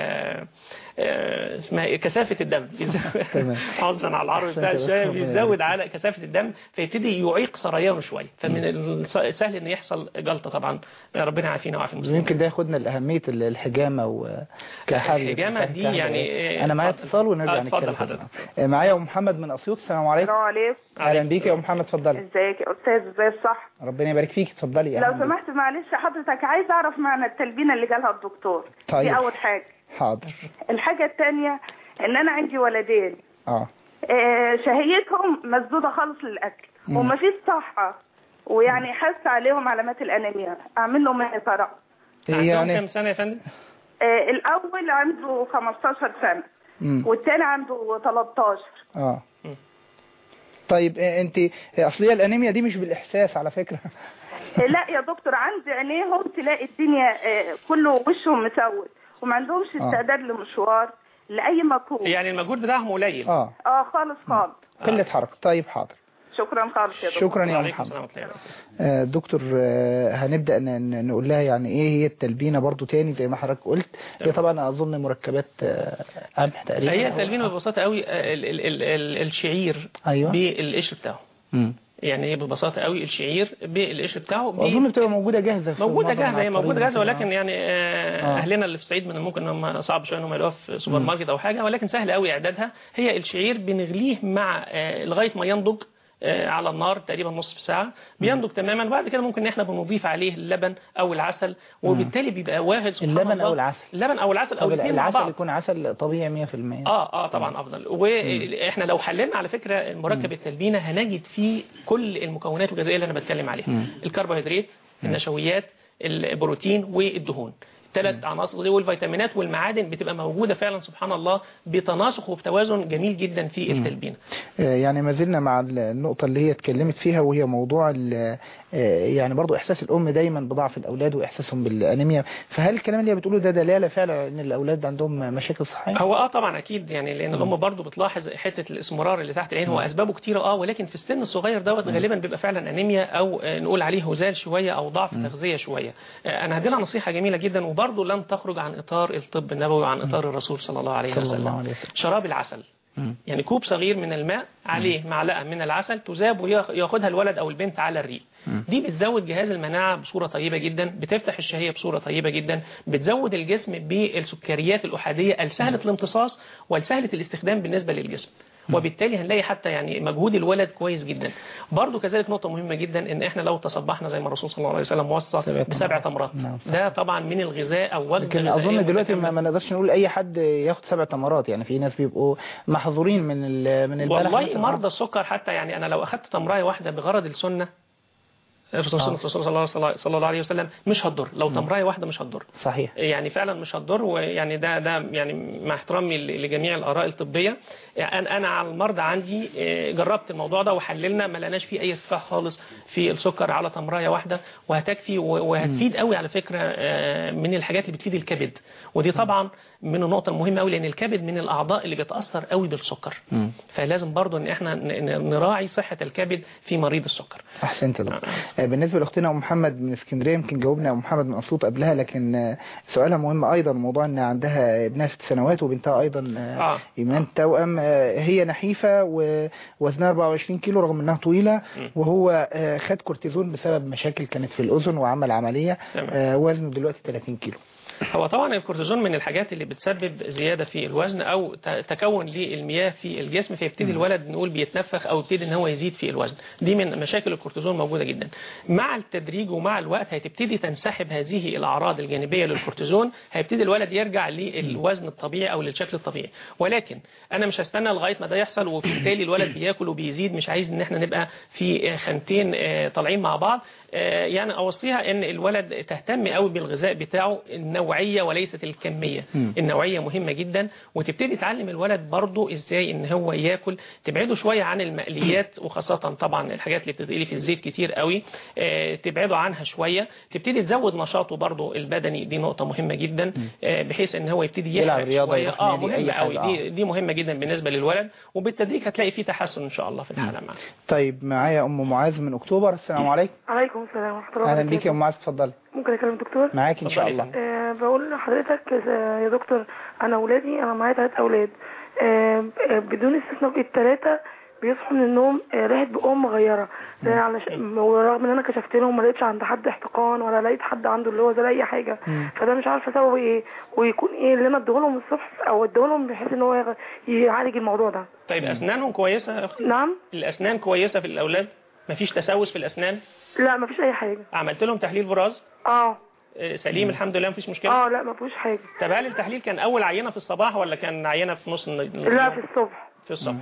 اسمها كثافة الدم، حافظا على العربي بتاع الشوية، بيزود على كثافة الدم فيبتدي يعيق سريانه شوية، فمن السهل ان يحصل جلطة طبعا. ربنا يعافينا ويعافي المسلمين. يمكن ده ياخدنا لأهمية الحجامة وكحل. الحجامة دي يعني أنا معايا اتصال ونرجع نتكلم. معايا أم محمد من أسيوط. السلام عليكم. السلام عليكم. أهلا بيك يا أم محمد، اتفضلي. ازيك يا أستاذ؟ ازاي الصح؟ ربنا يبارك فيك، اتفضلي. لو سمحت معلش حضرتك، عايز أعرف معنى التلبينة اللي جالها الدكتور. طيب. دي أول حاجة. حاضر. الحاجة الثانية ان انا عندي ولدين شهيتهم مسدودة خالص للاكل ومفيش صحة، ويعني حس عليهم علامات الانيميا، اعمل لهم ايه ترى؟ يعني كم سنة يا فندم؟ الاول عنده 15 سنة والثاني عنده 13. طيب انت اصليه الانيميا دي مش بالاحساس على فكرة. لا يا دكتور، عند عينيهم تلاقي الدنيا كله وشهم مسود وما عندهمش استعداد لمشوار لأي مجهود. يعني المجهود بتاعهم قليل. خالص خالص. قلة حركة. طيب حاضر. شكرا خالص يا دكتور. شكرا يا محمد. دكتور هنبدأ نقول لها يعني ايه هي التلبينة برضو تاني زي ما حضرتك قلت. هي طبعا اظن مركبات قمح تقريبا. هي التلبينة ببساطة قوي الشعير. أيوة. بالقشر بتاعه. يعني هي ببساطه قوي الشعير بالقشر بتاعه اظن بتبقى موجوده جاهزه. موجوده جاهزه، هي موجوده جاهزه، ولكن يعني اهلنا اللي في الصعيد من الممكن انهم صعب شويه انهم يلاقوها في سوبر ماركت او حاجه، ولكن سهل قوي اعدادها. هي الشعير بنغليه مع لغايه ما ينضج على النار تقريبا نصف ساعة، بينضج تماما. بعد كده ممكن احنا بنضيف عليه اللبن او العسل، وبالتالي بيبقى واحد سبحان اللبن الله. او العسل. اللبن او العسل او الاثنين مع بعض. العسل يكون عسل طبيعي 100%. طبعا افضل. واحنا لو حللنا على فكرة المركب التلبينة هنجد فيه كل المكونات الغذائية اللي انا بتكلم عليها. الكربوهيدرات، النشويات، البروتين والدهون. ثلاث عناصر دي، والفيتامينات والمعادن بتبقى موجودة فعلا سبحان الله بتناسق وبتوازن جميل جدا في التلبينة. يعني ما زلنا مع النقطة اللي هي اتكلمت فيها، وهي موضوع يعني برضو احساس الام دايما بضعف الاولاد واحساسهم بالانيميا. فهل الكلام اللي هي بتقوله ده دلالة فعلا ان الاولاد عندهم مشاكل صحية؟ هو طبعا اكيد، يعني لان الام برضو بتلاحظ حتة الاسمرار اللي تحت العين. هو اسبابه كتيرة ولكن في السن الصغير دوت غالبا بيبقى فعلا انيميا، او نقول عليه هزال شوية او ضعف تغذية شوية. انا هديلها نصيحة جميلة جدا، وبرضو لن تخرج عن اطار الطب النبوي وعن اطار الرسول صلى الله عليه وسلم. شراب العسل، يعني كوب صغير من الماء عليه معلقة من العسل تذاب وياخدها الولد او البنت على الريق. دي بتزود جهاز المناعة بصورة طيبة جدا، بتفتح الشهية بصورة طيبة جدا، بتزود الجسم بالسكريات الأحادية السهلة الامتصاص والسهلة الاستخدام بالنسبة للجسم، وبالتالي هنلاقي حتى يعني مجهود الولد كويس جدا. برضو كذلك نقطة مهمة جدا ان احنا لو تصبحنا زي ما الرسول صلى الله عليه وسلم وصى ب7 تمرات، ده طبعا من الغذاء او وجبة. لكن اظن دلوقتي ما نقدرش نقول اي حد ياخد 7 تمرات، يعني في ناس بيبقوا محظورين من البلح. والله مرضى السكر حتى، يعني انا لو اخدت تمرايه واحدة بغرض السنة الرسول صلى الله عليه وسلم مش هتضر. لو تمرايه واحده مش هتضر. صحيح، يعني فعلا مش هتضر. ويعني ده يعني مع احترامي لجميع الاراء الطبيه، يعني انا على المرضى عندي جربت الموضوع ده وحللنا ما لقناش فيه اي ارتفاع خالص في السكر على تمرايه واحده، وهتكفي وهتفيد قوي على فكره من الحاجات اللي بتفيد الكبد. ودي طبعا من النقطه المهمه قوي، لان الكبد من الاعضاء اللي بيتاثر قوي بالسكر. فلازم برضو ان احنا نراعي صحه الكبد في مريض السكر. احسنت يا دكتور. بالنسبه لاختنا ام محمد من اسكندريه، يمكن جاوبنا ام محمد من اسيوط قبلها، لكن سؤالها مهم ايضا، موضوع ان عندها ابنها 6 سنوات وبنتها ايضا ايمان توأم. هي نحيفه ووزنها 24 كيلو رغم انها طويله، وهو خد كورتيزون بسبب مشاكل كانت في الاذن وعمل عمليه. وزنه دلوقتي 30 كيلو. هو طبعا الكورتيزون من الحاجات اللي بتسبب زيادة في الوزن أو تكون للمياه في الجسم، فيبتدي الولد نقول بيتنفخ أو يبتدي ان هو يزيد في الوزن. دي من مشاكل الكورتيزون موجودة جدا. مع التدريج ومع الوقت هتبتدي تنسحب هذه الأعراض الجانبية للكورتيزون، هيبتدي الولد يرجع للوزن الطبيعي أو للشكل الطبيعي. ولكن أنا مش هستنى لغاية ما ده يحصل وبالتالي الولد بياكل وبيزيد. مش عايز ان احنا نبقى في خانتين طالعين مع بعض. يعني أوصيها ان الولد تهتم قوي بالغذاء بتاعه النووي النوعية وليست الكمية. النوعية مهمة جدا، وتبتدي تعلم الولد برضو ازاي ان هو ياكل، تبعده شوية عن المقليات، وخاصة طبعا الحاجات اللي بتتقلي في الزيت كتير قوي تبعده عنها شوية، تبتدي تزود نشاطه برضو البدني، دي نقطة مهمة جدا بحيث ان هو يبتدي يلعب شوية. مهمة قوي، دي مهمة جدا بالنسبة للولد، وبالتدريج هتلاقي فيه تحسن ان شاء الله في الحالة معنا. طيب معايا ام معاذ من اكتوبر. السلام عليكم. عليكم السلام ورحمة الله وبركاته. اهلا بيك يا ام معاذ، اتفضلي. ممكن اكلم دكتور؟ معاك ان شاء الله. بقول لحضرتك يا دكتور، انا اولادي، انا معايا 3 اولاد، بدون استثناء ال3 بيصحوا من النوم ريحه بقهم مغيره، ورغم ان انا كشفت لهم ما لقيتش عند حد احتقان ولا لقيت حد عنده اللي هو زي اي حاجه. فده مش عارفه سببه ايه، ويكون ايه اللي انا اديه لهم الصبح او اديه لهم بحيث ان هو يعالج الموضوع ده. طيب اسنانهم كويسه يا اختي؟ نعم. الاسنان كويسه في الاولاد؟ مفيش تسوس في الاسنان؟ لا مفيش اي حاجه. عملت لهم تحليل براز؟ سليم الحمد لله، مفيش مشكله؟ لا مفيش حاجه. طب هل التحليل كان اول عينه في الصباح ولا كان عينه في نص لا في الصبح. في الصبح.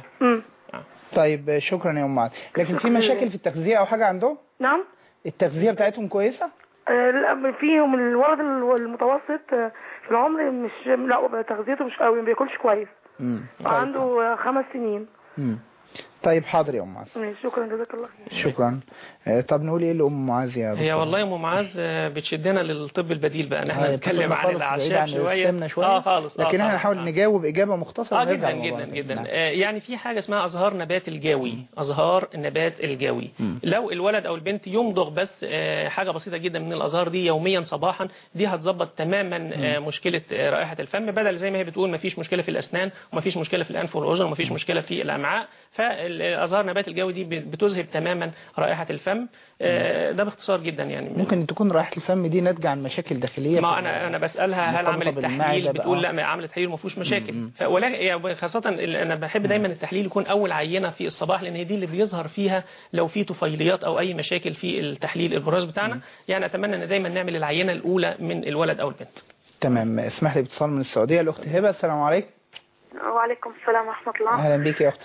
طيب شكرا يا ام معاذ. لكن في مشاكل في التغذيه او حاجه عندهم؟ نعم. التغذيه بتاعتهم كويسه؟ لا فيهم الولد المتوسط في العمر مش، لا تغذيته مش قوي، ما بياكلش كويس. عنده 5 سنين. طيب حاضر يا ام معاذ. شكرا جزاك الله خير. شكرا. طب نقول ايه لام معاذ يا دكتور؟ هي والله يا ام معاذ بتشدنا للطب البديل بقى، ان احنا نتكلم عن الاعشاب شويه. خالص. لكن احنا نحاول نجاوب اجابه مختصره. جدا جدا جدا. يعني في حاجه اسمها ازهار نبات الجاوي. ازهار النبات الجاوي، لو الولد او البنت يمضغ بس حاجه بسيطه جدا من الازهار دي يوميا صباحا، دي هتظبط تماما مشكله رائحه الفم، بدل زي ما هي بتقول ما فيش مشكله في الاسنان وما فيش مشكله في الانف والاذن وما فيش مشكله في الامعاء. فالازهار نبات الجوي دي بتذهب تماما رائحه الفم. ده باختصار جدا. يعني ممكن تكون رائحه الفم دي ناتجه عن مشاكل داخليه. ما انا بسالها هل عملت تحليل، بتقول لا ما عملت تحليل ما فيهوش مشاكل. ولكن خاصه انا بحب دايما التحليل يكون اول عينه في الصباح، لان دي اللي بيظهر فيها لو في طفيليات او اي مشاكل في التحليل البراز بتاعنا. يعني اتمنى ان دايما نعمل العينه الاولى من الولد او البنت. تمام. اسمح لي باتصال من السعوديه الاخت هبه. السلام عليكم. وعليكم السلام ورحمه الله. اهلا بيك يا اخت.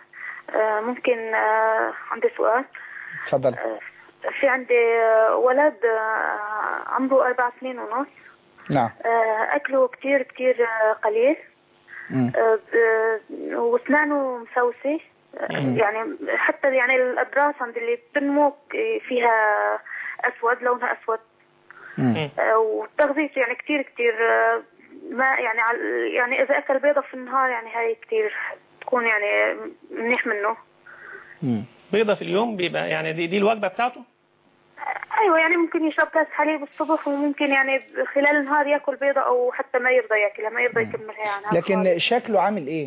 ممكن عندي سؤال؟ تفضل. في عندي ولد عمره 4 سنين ونص. نعم. أكله كتير كتير قليل، واسنانه مسوسة، يعني حتى يعني الأضراس عند اللي بتنمو فيها أسود، لونها أسود، والتغذية يعني كتير كتير ما يعني إذا أكل بيضة في النهار يعني هاي كتير تكون يعني منيح منه. بيضة في اليوم بيبقى يعني دي الوجبة بتاعته؟ ايوه، يعني ممكن يشرب كاس حليب الصبح، وممكن يعني خلال النهار ياكل بيضة، او حتى ما يرضى ياكلها، ما يرضى يكملها يعني. لكن شكله عامل ايه؟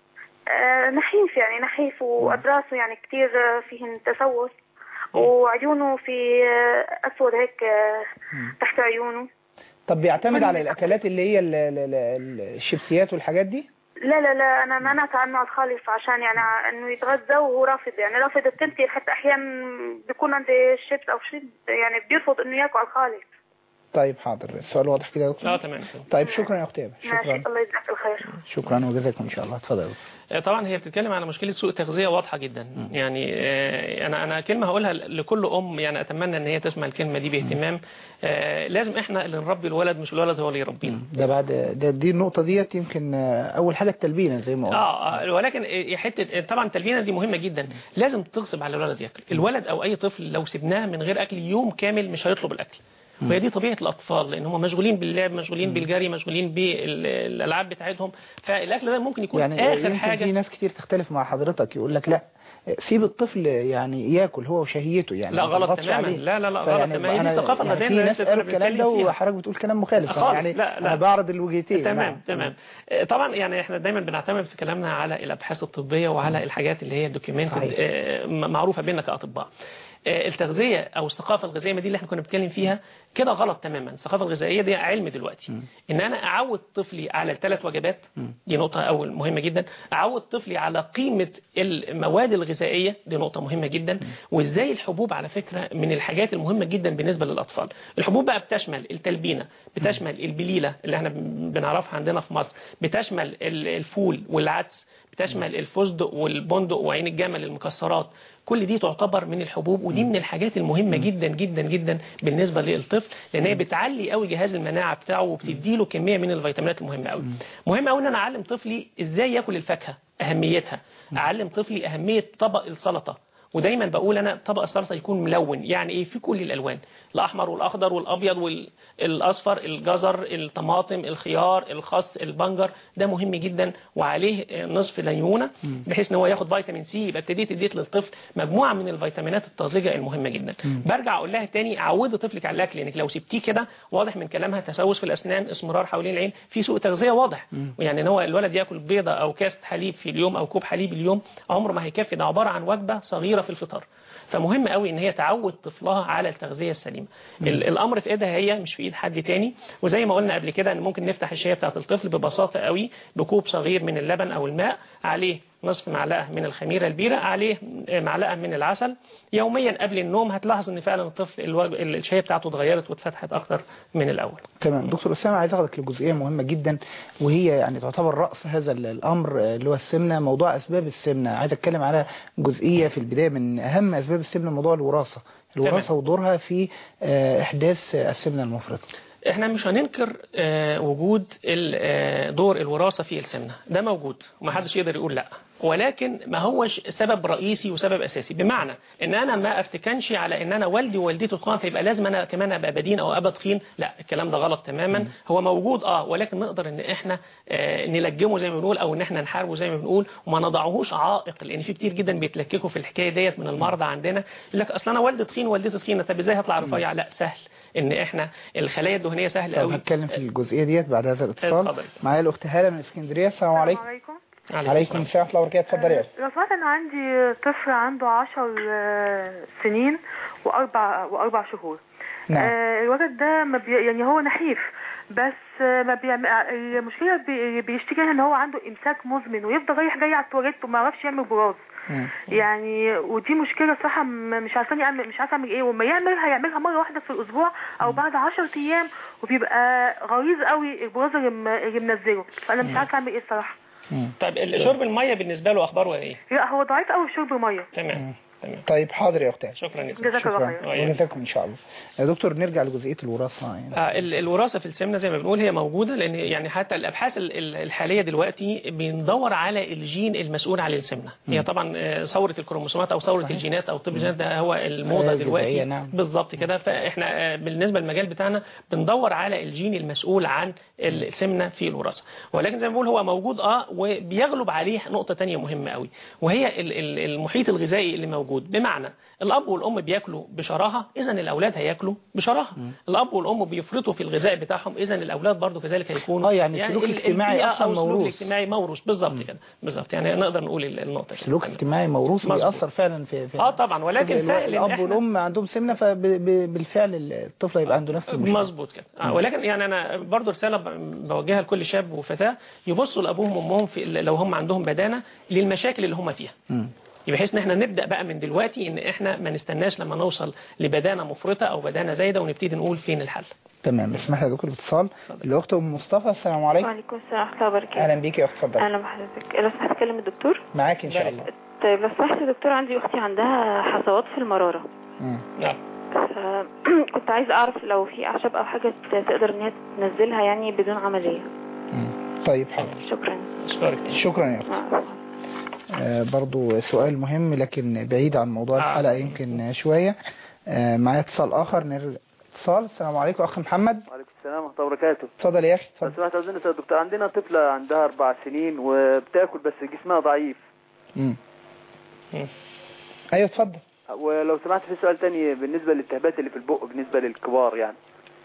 نحيف، يعني نحيف، واضراسه يعني كتير فيهن تسوس، وعيونه في اسود هيك تحت عيونه. طب بيعتمد على الاكلات اللي هي الشيبسيات والحاجات دي؟ لا لا لا، انا منعت عنه الخالص، عشان يعني انه يتغذى وهو رافض، يعني رافض التمثيل، حتى احيانا بيكون عندي الشيبس او شيء يعني بيرفض انه ياكل الخالص. طيب حاضر. السؤال واضح كده يا دكتور؟ تمام. طيب شكرا يا اختي. شكرا. الله يجزاك الخير. شكرا وجزاكم ان شاء الله. اتفضل. طبعا هي بتتكلم على مشكله سوء تغذيه واضحه جدا. يعني انا كلمه هقولها لكل ام، يعني اتمنى ان هي تسمع الكلمه دي باهتمام. لازم احنا اللي نربي الولد، مش الولد هو اللي يربينا. ده بعد دي النقطه ديت يمكن اول حاجه التلبينه زي ما قلنا. ولكن حته طبعا التلبينه دي مهمه جدا، لازم تغصب على الولد ياكل. الولد او اي طفل لو سبناه من غير اكل يوم كامل مش هيطلب الاكل. وهي دي طبيعه الاطفال، لان هم مشغولين باللعب، مشغولين بالجري، مشغولين بالالعاب بتاعتهم. فالاكل ده ممكن يكون يعني اخر حاجه. في ناس كتير تختلف مع حضرتك، يقول لك لا سيب الطفل يعني ياكل هو وشهيته، يعني لا غلط تماما. لا غلط تماما. هي دي ثقافه غذائيه في ناس قالوا الكلام ده وحضرتك بتقول كلام مخالف. يعني لا. انا بعرض الوجهتين. تمام. طبعا يعني احنا دايما بنعتمد في كلامنا على الابحاث الطبيه وعلى الحاجات اللي هي دوكيومنت معروفه بيننا كاطباء. التغذيه او الثقافه الغذائيه دي اللي احنا كنا بنتكلم فيها كده غلط تماما. الثقافه الغذائيه دي علم دلوقتي. ان انا اعود طفلي على 3 وجبات، دي نقطه اول مهمه جدا. اعود طفلي على قيمه المواد الغذائيه، دي نقطه مهمه جدا. وازاي الحبوب على فكره من الحاجات المهمه جدا بالنسبه للاطفال. الحبوب بقى بتشمل التلبينه، بتشمل البليله اللي احنا بنعرفها عندنا في مصر، بتشمل الفول والعدس، بتشمل الفستق والبندق وعين الجمل المكسرات، كل دي تعتبر من الحبوب، ودي من الحاجات المهمة جدا جدا جدا بالنسبة للطفل، لان هي بتعلي قوي جهاز المناعة بتاعه وبتدي له كمية من الفيتامينات المهمة قوي. مهم قوي ان انا اعلم طفلي ازاي ياكل الفاكهة، اهميتها، اعلم طفلي اهمية طبق السلطة، ودايما بقول انا طبق السلطه يكون ملون، يعني ايه؟ في كل الالوان، الاحمر والاخضر والابيض والاصفر، الجزر، الطماطم، الخيار، الخس، البنجر، ده مهم جدا، وعليه نصف ليمونه بحيث ان هو ياخد فيتامين سي. يبقى اديت للطفل مجموعه من الفيتامينات الطازجه المهمه جدا. برجع اقول لها تاني عودي طفلك على الاكل، لانك لو سبتيه كده واضح من كلامها تسوس في الاسنان، اسمرار حوالين العين، في سوء تغذيه واضح. يعني ان هو الولد ياكل بيضه او كاس حليب في اليوم او كوب حليب اليوم عمره ما هيكفي، ده عباره عن وجبه صغيره في الفطار. فمهم قوي ان هي تعود طفلها على التغذيه السليمه. الامر في ايدها هي، مش في ايد حد تاني. وزي ما قلنا قبل كده ان ممكن نفتح الشاي بتاعه الطفل ببساطه قوي بكوب صغير من اللبن او الماء، عليه نصف معلقه من الخميره البيره، عليه معلقه من العسل، يوميا قبل النوم. هتلاحظ ان فعلا الطفل الشاي بتاعته اتغيرت واتفتحت اكتر من الاول. تمام. دكتور اسامه، عايز اخدك لجزئيه مهمه جدا، وهي يعني تعتبر راس هذا الامر اللي هو السمنه، موضوع اسباب السمنه. عايز اتكلم على جزئيه في البدايه من اهم اسباب السمنه، موضوع الوراثه ودورها في احداث السمنه المفرطه. احنا مش هننكر وجود دور الوراثة في السمنة، ده موجود ومحدش يقدر يقول لا، ولكن ما هوش سبب رئيسي وسبب اساسي. بمعنى ان انا ما افتكنش على ان انا والدي ووالدتي تخان فيبقى لازم انا كمان ابقى بدين او ابقى تخين، لا، الكلام ده غلط تماما. هو موجود ولكن نقدر ان احنا نلجمه زي ما بنقول، او ان احنا نحاربه زي ما بنقول، وما نضعهوش عائق، لان في كتير جدا بيتلككوا في الحكايه ديت من المرضى عندنا، يقول لك اصل انا والدي تخين ووالدتي تخينه، طب ازاي هطلع رفيع؟ لا، سهل، ان احنا الخلايا الدهنيه سهل قوي. هنتكلم في الجزئيه ديت بعد هذا الاتصال. معايا الاخت هاله من اسكندريه. السلام عليكم. عليكم السلام ورحمه الله وبركاته. اتفضلي يا اختي. لو سمحت، انا عندي طفل عنده 10 سنين واربع شهور. نعم. الولد ده يعني هو نحيف، بس ما المشكله بيشتكي ان هو عنده امساك مزمن، ويفضل رايح جاي على التواليت وما يعرفش يعمل براز. يعني ودي مشكله صراحه، مش عارفه اعمل ايه، وما هيعملها مره واحده في الاسبوع او بعد 10 ايام، وبيبقى غليظ قوي البراز اللي منزله، فانا مش عارفه اعمل ايه الصراحه. طيب شرب الميه بالنسبه له اخباره ايه؟ لا، هو ضعيف قوي في شرب الميه. تمام. طيب حاضر يا اختي. شكرا جزاك الله خير. جزاكم ان شاء الله. يا دكتور، نرجع لجزئيه الوراثه. يعني الوراثه في السمنه زي ما بنقول هي موجوده، لان يعني حتى الابحاث الحاليه دلوقتي بندور على الجين المسؤول عن السمنه. هي طبعا ثوره الكروموسومات او ثوره الجينات او طب الجينات، ده هو الموضه دلوقتي. نعم. بالظبط كده. فاحنا بالنسبه للمجال بتاعنا بندور على الجين المسؤول عن السمنه في الوراثه، ولكن زي ما بنقول هو موجود وبيغلب عليه نقطه ثانيه مهمه قوي، وهي المحيط الغذائي اللي موجود. بمعنى الاب والام بياكلوا بشراهه، اذا الاولاد هياكلوا بشراهه. الاب والام بيفرطوا في الغذاء بتاعهم، اذا الاولاد برضو كذلك هيكونوا يعني السلوك الاجتماعي اصلا موروث. السلوك الاجتماعي موروث بالظبط كده، بالظبط. يعني نقدر نقول النقطه كده. السلوك الاجتماعي موروث بيأثر فعلا في طبعا، ولكن سهل الاب والام عندهم سمنه، فبالفعل الطفل هيبقى عنده نفس المشكله. مظبوط كده. ولكن يعني انا برضو رساله بوجهها لكل شاب وفتاه، يبصوا لابوهم وامهم لو هم عندهم بدانه للمشاكل اللي هم فيها، بحيث ان احنا نبدا بقى من دلوقتي، ان احنا ما نستناش لما نوصل لبدانه مفرطه او بدانه زايده ونبتدي نقول فين الحل. تمام. اسمح لي يا دكتور باتصال الاخت ام مصطفى. السلام عليكم. وعليكم السلام ورحمه الله وبركاته. اهلا بيكي يا اخت، اتفضلي. اهلا بحضرتك. لو سمحت اكلم الدكتور معاك ان شاء الله. طيب لو سمحت يا دكتور، عندي اختي عندها حصوات في المراره. نعم. كنت عايزه اعرف لو في اعشاب او حاجه تقدر ان هي تنزلها يعني بدون عمليه. طيب حاضر. شكرا يا اخت. برضو سؤال مهم لكن بعيد عن موضوع الحلقة يمكن شوية. معايا اتصال آخر. اتصال. السلام عليكم أخي محمد. وعليكم السلام ورحمة الله وبركاته. اتفضل يا أخي. لو سمحت عاوزين نسأل الدكتور، عندنا طفلة عندها 4 سنين وبتاكل بس جسمها ضعيف. أيوة اتفضل. ولو سمحت في سؤال تاني بالنسبة للالتهابات اللي في البق بالنسبة للكبار يعني.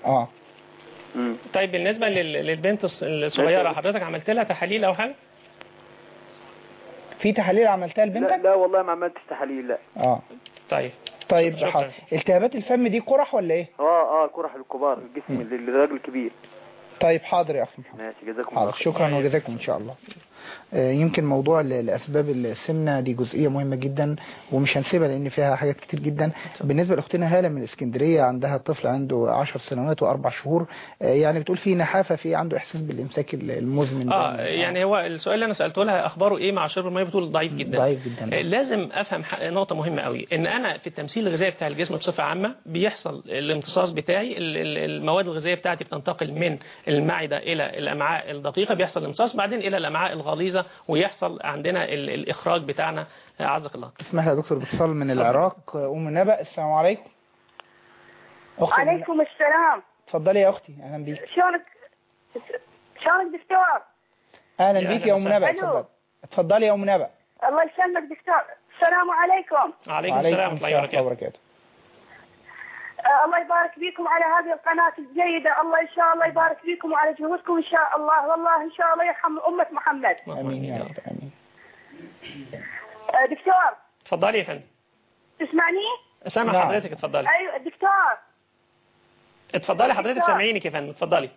طيب بالنسبة للبنت الصغيرة، حضرتك عملت لها تحاليل أو حاجة؟ في تحاليل عملتها لبنتك؟ لا والله ما عملتش تحاليل. لا. طيب التهابات الفم دي قرح ولا ايه؟ قرح الكبار، الجسم للراجل الكبير. طيب حاضر يا اخي محمد. ماشي، جزاكم الله. شكرا وجزاكم ان شاء الله. يمكن موضوع الأسباب السمنة دي جزئية مهمة جدا ومش هنسيبها لأن فيها حاجات كتير جدا. بالنسبة لأختنا هالة من اسكندرية، عندها طفل عنده 10 سنوات و4 شهور، يعني بتقول فيه نحافة، فيه عنده إحساس بالإمساك المزمن. يعني هو السؤال اللي أنا سألته لها أخباره إيه مع شرب المية، بتقول ضعيف جدا. ضعيف جدا. لازم أفهم نقطة مهمة قوي، إن أنا في التمثيل الغذائي بتاع الجسم بصفة عامة بيحصل الامتصاص بتاعي، المواد الغذائية بتاعتي بتنتقل من المعدة إلى الأمعاء الدقيقة، بيحصل الامتصاص، بعدين إلى الأمعاء الغليظة، ويحصل عندنا الإخراج بتاعنا. عزك الله. اسمح لي يا دكتور باتصال من العراق، نبأ. السلام عليكم. عليكم السلام. اتفضلي يا أختي، أهلا بيك. شلونك دكتور؟ أهلا بيك يا نبأ. اتفضلي يا نبأ. الله يسلمك دكتور. السلام عليكم. وعليكم السلام ورحمة الله وبركاته. الله يبارك فيكم على هذه القناة الجيدة. الله إن شاء الله يبارك فيكم وعلى جهودكم إن شاء الله. والله إن شاء الله يرحم أمة محمد. آمين يا رب. آمين. دكتور. اتفضلي يا فندم. تسمعني؟ سامع حضرتك، اتفضلي. أيوة دكتور. اتفضلي حضرتك، سامعينك يا فندم، اتفضلي.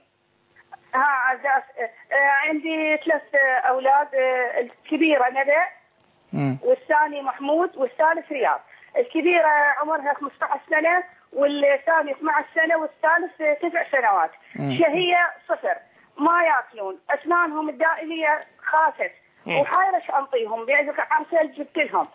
عندي 3 أولاد، الكبيرة ندى والثاني محمود والثالث رياض. الكبيرة عمرها 15 سنة والثاني 12 سنة والثالث 9 سنوات. شهية 0، ما ياكلون، أسنانهم الدائرية خاست وحايرة ايش انطيهم. عسل جبت لهم،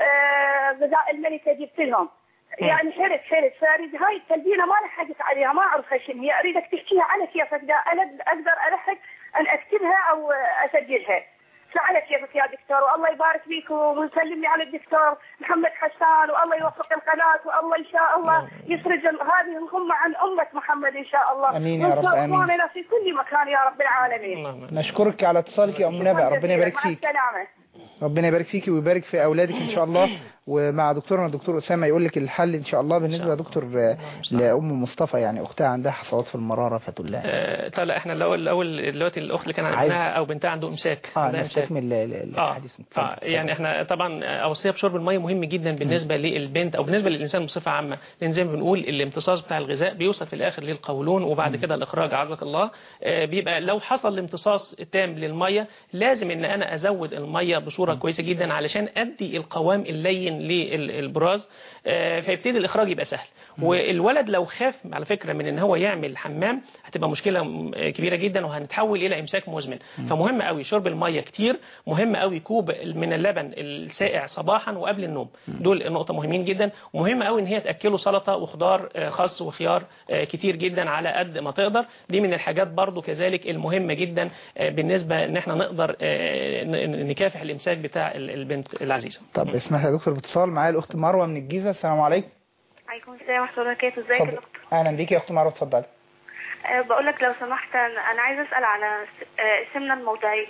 غذاء الملكة جبت لهم، يعني حرت فاريد هاي التلبينة ما لحقت عليها، ما اعرف شنو هي، اريدك تحكيها على كيفك، اقدر الحق ان اكتبها او اسجلها، فعلى كيفك يا دكتور. والله يبارك فيك ويسلم لي على الدكتور محمد حسان، والله يوفق القناة، والله ان شاء الله يسرج هذه الغمة عن امة محمد ان شاء الله. امين يا رب. امين. في كل مكان يا رب العالمين. نشكرك على اتصالك يا نبأ، ربنا يبارك فيك. ربنا يبارك فيك ويبارك في اولادك ان شاء الله. ومع دكتورنا الدكتور اسامه يقول لك الحل ان شاء الله. بالنسبه لدكتور لام مصطفى، يعني اختها عندها حصوات في المراره، فتقول لها طيب احنا الاول دلوقتي الاخت اللي كان عندها او بنتها عنده امساك، نستكمل الحديث. يعني احنا طبعا اوصيه بشرب الميه مهم جدا بالنسبه للبنت او بالنسبه للانسان بصفه عامه، لان زي ما بنقول الامتصاص بتاع الغذاء بيوصل في الاخر للقولون وبعد كده الاخراج. عزك الله. بيبقى لو حصل الامتصاص تام للميه لازم ان انا ازود الميه بصوره كويسه جدا علشان ادي القوام اللين للبراز، فيبتدي الاخراج يبقى سهل. والولد لو خاف على فكره من ان هو يعمل حمام هتبقى مشكله كبيره جدا وهنتحول الى امساك مزمن. فمهم قوي شرب الميه كتير، مهم قوي كوب من اللبن الساقع صباحا وقبل النوم، دول نقطه مهمين جدا. ومهم قوي ان هي تاكله سلطه وخضار، خس وخيار كتير جدا على قد ما تقدر. دي من الحاجات برضو كذلك المهمه جدا بالنسبه ان احنا نقدر نكافح الامساك بتاع البنت العزيزه. طب اسمح يا دكتور باتصال معايا الاخت مروه من الجيزه. السلام عليكم. عليكم السلام ورحمه الله وبركاته. ازيك يا دكتور؟ اهلا بيك يا اخت مروه، اتفضلي. بقول لك لو سمحت انا عايزه اسال على السمنه الموضعيه.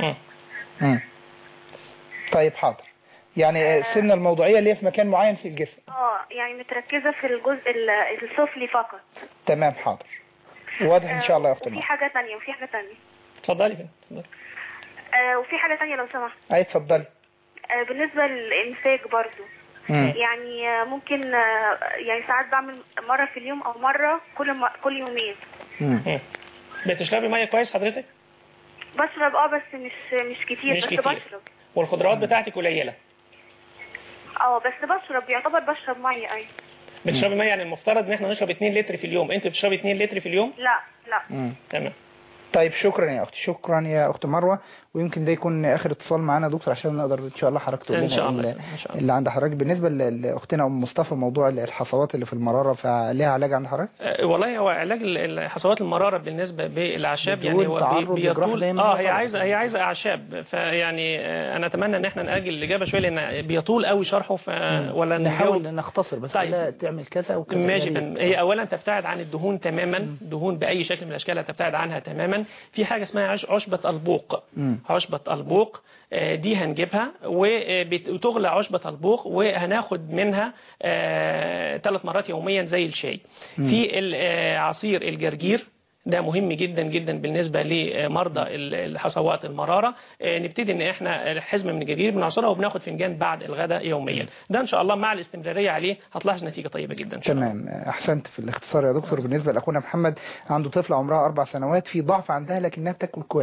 طيب حاضر. يعني السمنه الموضعيه اللي هي في مكان معين في الجسم؟ يعني متركزه في الجزء السفلي فقط. تمام حاضر، واضح ان شاء الله يا اخت مروه. وفي حاجه ثانيه اتفضلي. وفي حاجه ثانيه لو سمحت. اتفضلي. بالنسبه للامساك برضو، يعني ممكن يعني ساعات بعمل مرة في اليوم او مرة كل يومين. بتشربي ميه كويس حضرتك؟ بشرب بس مش كتير. بس بشرب. والخضروات بتاعتك قليله؟ بس بشرب، يعتبر بشرب ميه. بتشربي ميه، يعني المفترض ان احنا نشرب 2 لتر في اليوم، انت بتشربي 2 لتر في اليوم؟ لا. تمام. طيب شكرا يا اختي، شكرا يا اخت مروه. ويمكن ده يكون اخر اتصال معانا دكتور عشان نقدر ان شاء الله حضرتك تقول لنا اللي عند حضرتك. بالنسبه لاختنا ام مصطفى، موضوع الحصوات اللي في المراره فليها علاج عند حضرتك؟ والله هو علاج الحصوات المراره بالنسبه بالاعشاب يعني هو بيطول. هي عايزه اعشاب، فيعني انا اتمنى ان احنا ناجل الاجابه شويه لان بيطول قوي شرحه، ولا نحاول نختصر بس. طيب. لا تعمل كذا وكذا. ماشي. هي اولا تبتعد عن الدهون تماما، دهون باي شكل من الاشكال تبتعد عنها تماما. في حاجه اسمها عشبه البوق. عشبه البوق دي هنجيبها وتغلى عشبة البوق وهناخد منها 3 مرات يوميا زي الشاي. في عصير الجرجير ده مهم جدا جدا بالنسبة لمرضى الحصوات المرارة. نبتدي ان احنا حزمة من الجرجير بنعصرها وبناخد فنجان بعد الغداء يوميا. ده ان شاء الله مع الاستمرارية عليه هتلاحظ نتيجة طيبة جدا. تمام، احسنت في الاختصار يا دكتور. بالنسبة لاخونا محمد عنده طفلة عمرها 4 سنوات، في ضعف عندها لكنها بتاكل كويس.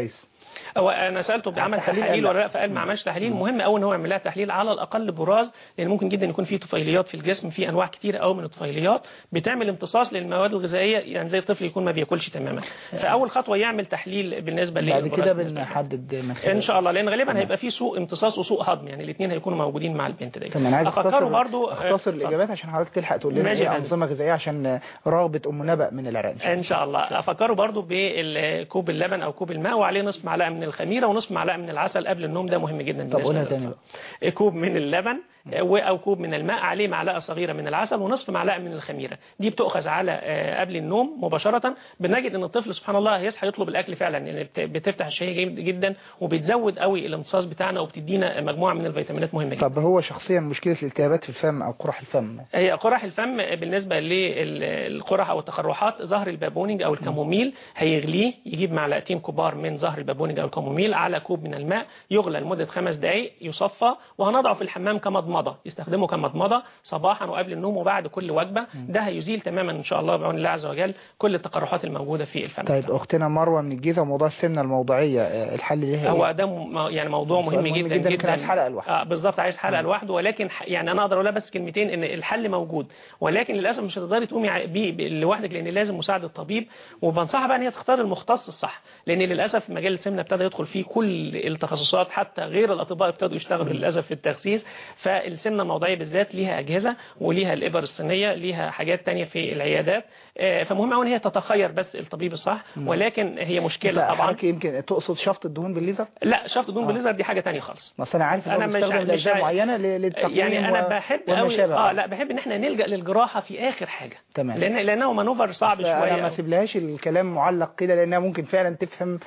هو انا سالته بعمل تحاليل ولا لا، فقال ما عملش تحاليل. مهم قوي ان هو يعمل لها تحليل على الاقل براز، لان ممكن جدا يكون في طفيليات في الجسم، في انواع كتير قوي من الطفيليات بتعمل امتصاص للمواد الغذائيه، يعني زي الطفل يكون ما بياكلش تماما. فاول خطوه يعمل تحليل بالنسبه بعد كده بنحدد ان شاء الله، لان غالبا هيبقى في سوء امتصاص وسوء هضم، يعني الاثنين هيكونوا موجودين مع البنت دي. طب انا عايز اختصر الاجابات عشان حضرتك تلحق تقول لنا ايه انظمه غذائيه عشان رغبه ام نبأ من العراق ان شاء الله. افكروا برضو بالكوب اللبن او كوب الماء وعليه نصف معلقه من الخميره ونصف معلقه من العسل قبل النوم، ده مهم جدا. طب قولها تاني بقى. كوب من اللبن او كوب من الماء عليه معلقه صغيره من العسل ونصف معلقه من الخميره، دي بتؤخذ على قبل النوم مباشره. بنجد ان الطفل سبحان الله هيصحى يطلب الاكل فعلا، يعني بتفتح الشهيه جدا وبتزود قوي الامتصاص بتاعنا وبتدينا مجموعه من الفيتامينات مهمه جدا. طب هو شخصيا مشكله الالتهابات في الفم او قرح الفم؟ هي قرح الفم بالنسبه للقرح او التقرحات، زهر البابونج او الكاموميل هيغليه، يجيب معلقتين كبار من زهر البابونج او الكاموميل على كوب من الماء، يغلى لمده 5 دقائق، يصفى، وهنضعه في الحمام كمضمضه، يستخدمه كمضمضه صباحا وقبل النوم وبعد كل وجبه. ده هيزيل تماما ان شاء الله بعون الله عز وجل كل التقرحات الموجوده في الفم. طيب اختنا مروه من الجيزه، موضوع السمنه الموضعيه الحل ليها هو ده يعني موضوع مهم جدا عايز حلقه لوحده. بالظبط، عايز حلقه لوحده، ولكن يعني انا اقدر اقول بس كلمتين ان الحل موجود، ولكن للاسف مش هتقدري تقومي بيه لوحدك، لان لازم مساعده الطبيب. وبنصحها بقى ان هي تختار المختص الصح، لان للاسف مجال السمنه ابتدى يدخل فيه كل التخصصات، حتى غير الاطباء ابتدوا يشتغلوا للاسف في التخسيس. فالسمنه الموضعيه بالذات ليها اجهزه وليها الابر الصينيه، ليها حاجات تانية في العيادات. فمهم قوي ان هي تتخير بس الطبيب الصح، ولكن هي مشكله طبعا. يمكن تقصد شفط الدهون بالليزر؟ لا، شفط الدهون بالليزر دي حاجه تانية خالص. بس انا عارف ان انا مش معينه للتقويم، يعني انا بحب قوي لا بحب ان احنا نلجا للجراحه في اخر حاجه. تمام. لانه مانوفر صعب شويه. انا ما سيبلهاش الكلام معلق كده، لانها ممكن فعلا تفهم.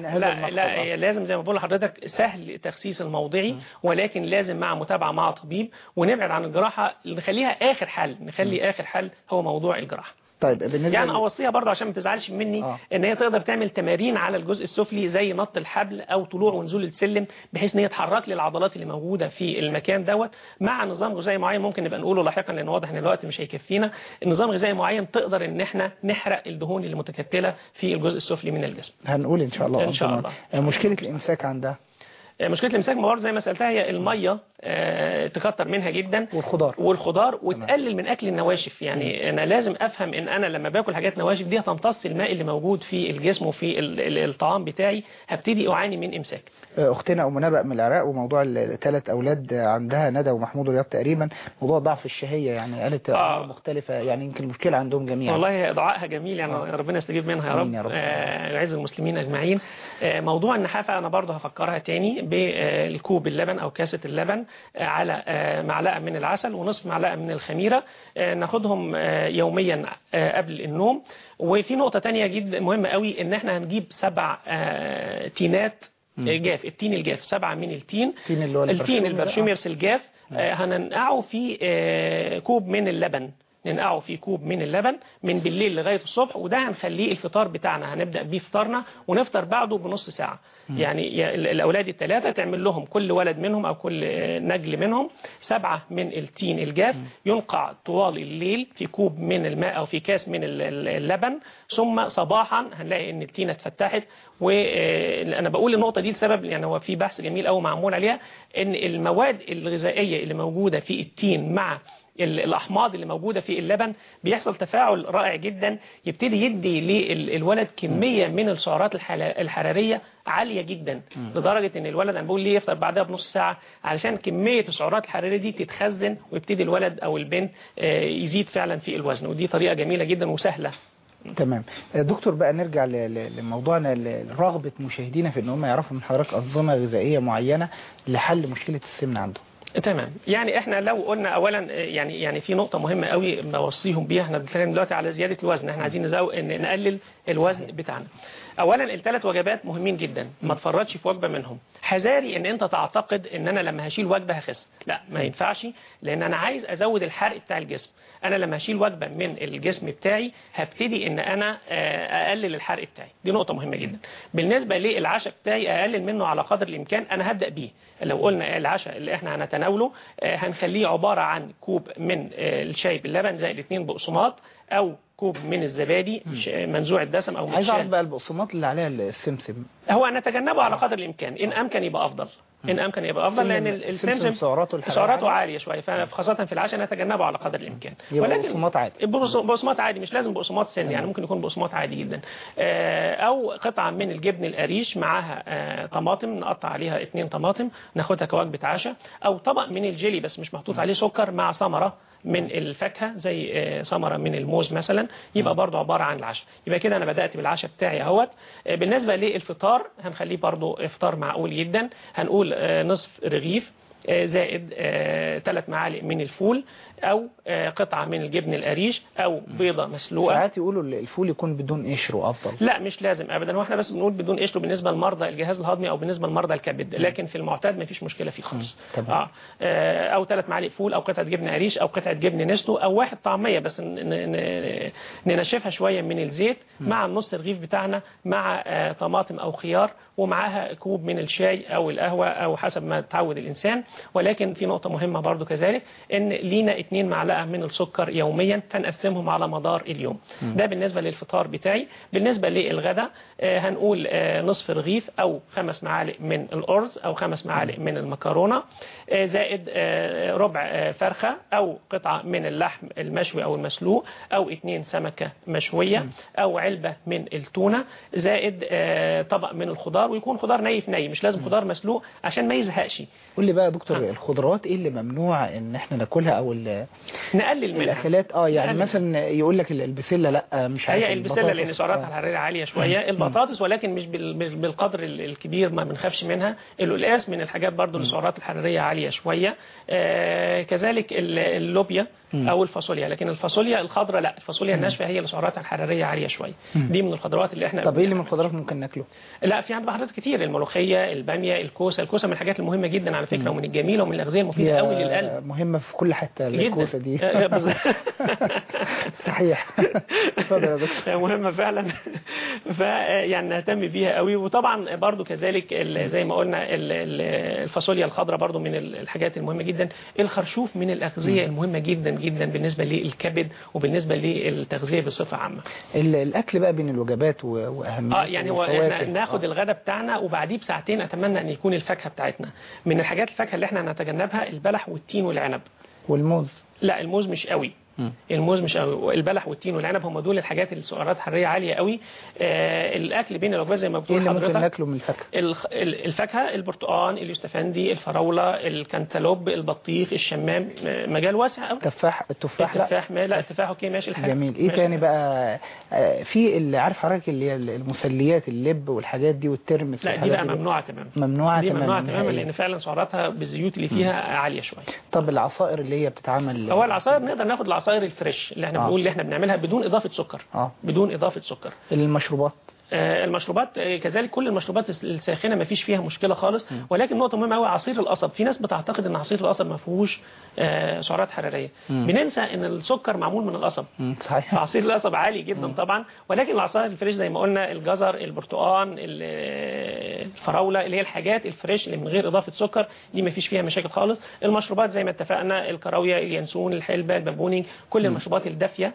لا لازم زي ما بقول لحضرتك سهل تخسيس الموضعي، ولكن لازم مع متابعه مع طبيب، ونبعد عن الجراحه، نخليها اخر حل، نخلي اخر حل هو موضوع الجراحه. طيب بالنسبه يعني اوصيها برضه عشان ما تزعلش مني ان هي تقدر تعمل تمارين على الجزء السفلي زي نط الحبل او طلوع ونزول السلم، بحيث ان هي تحرك لي العضلات اللي موجوده في المكان دوت، مع نظام غذائي معين ممكن نبقى نقوله لاحقا، لان واضح ان الوقت مش هيكفينا. النظام غذائي معين تقدر ان احنا نحرق الدهون اللي متكتله في الجزء السفلي من الجسم. هنقول ان شاء الله. ان شاء الله. مشكله الامساك عندها؟ مشكله الامساك برضه زي ما سالتها، هي الميه تكتر منها جدا، والخضار وتقلل من اكل النواشف. يعني انا لازم افهم ان انا لما باكل حاجات نواشف دي هتمتص الماء اللي موجود في الجسم وفي الطعام بتاعي، هبتدي اعاني من امساك. اختنا ام نبأ من العراق، وموضوع ال3 اولاد عندها، ندى ومحمود ورياض تقريبا، موضوع ضعف الشهيه، يعني قالت مختلفه، يعني يمكن المشكله عندهم جميعا. والله دعائها جميل، يعني ربنا يستجيب منها يا رب، يعز المسلمين اجمعين. موضوع النحافه انا برضه هفكرها تاني بالكوب اللبن او كاسه اللبن على معلقه من العسل ونصف معلقه من الخميره، ناخدهم يوميا قبل النوم. وفي نقطه تانية جدا مهمه قوي، ان احنا هنجيب 7 تينات جاف، التين الجاف، 7 من التين البرشوميرس الجاف، هننقعه في كوب من اللبن، ننقعه في كوب من اللبن من بالليل لغاية الصبح، وده هنخليه الفطار بتاعنا، هنبدأ بيه فطارنا ونفطر بعده بنص ساعة. يعني الأولاد ال3 تعمل لهم كل ولد منهم أو كل نجل منهم 7 من التين الجاف، ينقع طوال الليل في كوب من الماء أو في كاس من اللبن، ثم صباحا هنلاقي ان التينة اتفتحت. وانا بقول النقطة دي لسبب، يعني هو في بحث جميل قوي معمول عليها، ان المواد الغذائية اللي موجودة في التين مع الأحماض اللي موجودة في اللبن بيحصل تفاعل رائع جدا، يبتدي يدي للولد كمية من السعرات الحرارية عالية جدا، لدرجة ان الولد، انا بقول ليه يفطر بعدها بنص ساعة، علشان كمية السعرات الحرارية دي تتخزن، ويبتدي الولد او البنت يزيد فعلا في الوزن. ودي طريقة جميلة جدا وسهلة. تمام. دكتور بقى نرجع لموضوعنا، رغبة مشاهدينا في ان هم يعرفوا من حضرتك أنظمة غذائية معينة لحل مشكلة السمنة عندهم. تمام. يعني احنا لو قلنا اولا، يعني في نقطة مهمة قوي بوصيهم بيها، احنا بنتكلم دلوقتي على زيادة الوزن، احنا عايزين نقلل الوزن بتاعنا. اولا ال3 وجبات مهمين جدا، ما تفرطش في وجبة منهم. حذاري ان انت تعتقد ان انا لما هشيل وجبة هخس، لا ما ينفعش، لان انا عايز ازود الحرق بتاع الجسم. انا لما هشيل وجبة من الجسم بتاعي هبتدي ان انا اقلل الحرق بتاعي، دي نقطة مهمة جدا. بالنسبة للعشاء بتاعي اقلل منه على قدر الامكان، انا هبدأ بيه. لو قلنا العشاء اللي احنا تناوله هنخليه عبارة عن كوب من الشاي باللبن زائد 2 بقسماط، أو كوب من الزبادي منزوع الدسم أو عايز أعرف بقى البقسماط اللي عليها السمسم، هو نتجنبه على قدر الإمكان، إن أمكن يبقى أفضل، إن أمكن يبقى أفضل، لأن السمسم سعراته عالية شوية، فخاصة في العشاء نتجنبه على قدر الإمكان. ولكن بقسماط عادي، بقسماط عادي، مش لازم بقسماط سن، يعني ممكن يكون بقسماط عادي جدا. أو قطعة من الجبن القريش معاها طماطم، نقطع عليها 2 طماطم ناخدها كوجبة عشاء، أو طبق من الجيلي بس مش محطوط عليه سكر مع ثمرة من الفاكهة زي ثمرة من الموز مثلا، يبقى برضو عبارة عن العشاء. يبقى كده أنا بدأت بالعشاء بتاعي اهوت. بالنسبة للفطار هنخليه برضو إفطار معقول جدا، هنقول نصف رغيف زائد 3 معالق من الفول، أو قطعة من الجبن القريش، أو بيضة مسلوقة. ساعات يقولوا الفول يكون بدون قشر أفضل. لا مش لازم أبدا، واحنا بس بنقول بدون قشر بالنسبة لمرضى الجهاز الهضمي أو بالنسبة لمرضى الكبد، لكن في المعتاد ما فيش مشكلة فيه خالص. أو 3 معالق فول، أو قطعة جبن قريش، أو قطعة جبن نستو، أو 1 طعمية بس ننشفها شوية من الزيت مع النص رغيف بتاعنا، مع طماطم أو خيار، ومعاها كوب من الشاي أو القهوة أو حسب ما تعود الإنسان. ولكن في نقطة مهمة برضو كذلك، إن لينا 2 معلقة من السكر يوميا، فنقسمهم على مدار اليوم. ده بالنسبة للفطار بتاعي. بالنسبة للغدا هنقول نصف رغيف، أو 5 معالق من الأرز، أو 5 معالق من المكرونة، زائد ربع فرخة، أو قطعة من اللحم المشوي أو المسلوق، أو 2 سمكة مشوية، أو علبة من التونة، زائد طبق من الخضار، ويكون خضار ني في ني، مش لازم خضار مسلوق عشان ما يزهقش. قول لي بقى يا دكتور، الخضروات ايه اللي ممنوع ان احنا ناكلها، او نقلل منها الاكلات؟ يعني نقلل. مثلا يقول لك البسله لا مش عارف، هي البسله لان سعراتها الحراريه عاليه شويه، البطاطس ولكن مش بالقدر الكبير، ما بنخافش منها، القلقاس من الحاجات برضو اللي السعرات الحراريه عاليه شويه، كذلك اللوبيا او الفاصوليا، لكن الفاصوليا الخضراء لا، الفاصوليا الناشفه هي اللي سعراتها الحراريه عاليه شويه. دي من الخضروات اللي احنا. طب ايه اللي من الخضروات ممكن ناكله؟ لا في عند حضرتك كتير، الملوخيه، الباميه، الكوسه من الحاجات المهمه جدا على فكره، ومن الجميله ومن الاغذيه المفيده قوي للقلب، مهمه في كل حته الكوسه دي. صحيح. اتفضل يا دكتور. مهمه فعلا، فيعني نهتم بيها قوي. وطبعا برضو كذلك زي ما قلنا الفاصوليا الخضراء برضو من الحاجات المهمه جدا. الخرشوف من الاغذيه المهمه جدا جدا بالنسبه للكبد وبالنسبه للتغذيه بصفه عامه. الاكل بقى بين الوجبات واهميته يعني هو ناخد الغداء بتاعنا وبعديه بساعتين اتمنى ان يكون الفاكهه بتاعتنا. من الحاجات الفاكهه اللي احنا هنتجنبها البلح والتين والعنب والموز. لا الموز مش قوي. الموز مش قوي، البلح والتين والعنب هم دول الحاجات اللي السعرات الحراريه عاليه قوي. الاكل بين الوجبات زي ما بتقول حضرتك، ممكن ناكله من الفاكهه؟ الفاكهه البرتقال، اليوستفندي، الفراوله، الكنتالوب، البطيخ، الشمام، مجال واسع قوي. التفاح لا التفاح اوكي ماشي الحال. جميل. ايه تاني بقى؟ في اللي عارف حضرتك اللي هي المسليات، اللب والحاجات دي والترمس. لا دي بقى ممنوعه تماما. ممنوعه تماما لان فعلا سعراتها بالزيوت اللي فيها عاليه شويه. طب العصائر اللي هي بتتعمل؟ هو العصائر نقدر ناخد العصائر الفريش اللي احنا بنقول اللي احنا بنعملها بدون اضافه سكر. بدون اضافه سكر. المشروبات المشروبات كذلك، كل المشروبات الساخنه ما فيش فيها مشكله خالص. ولكن نقطه مهمه قوي، عصير القصب. في ناس بتعتقد ان عصير القصب ما فيهوش سعرات حراريه. بننسى ان السكر معمول من القصب. صحيح. فعصير القصب عالي جدا طبعا. ولكن العصائر الفريش زي ما قلنا، الجزر، البرتقال، الفراوله، اللي هي الحاجات الفريش اللي من غير اضافه سكر، دي ما فيش فيها مشاكل خالص. المشروبات زي ما اتفقنا، الكراويه، اليانسون، الحلبه، البابونج، كل المشروبات الدافيه.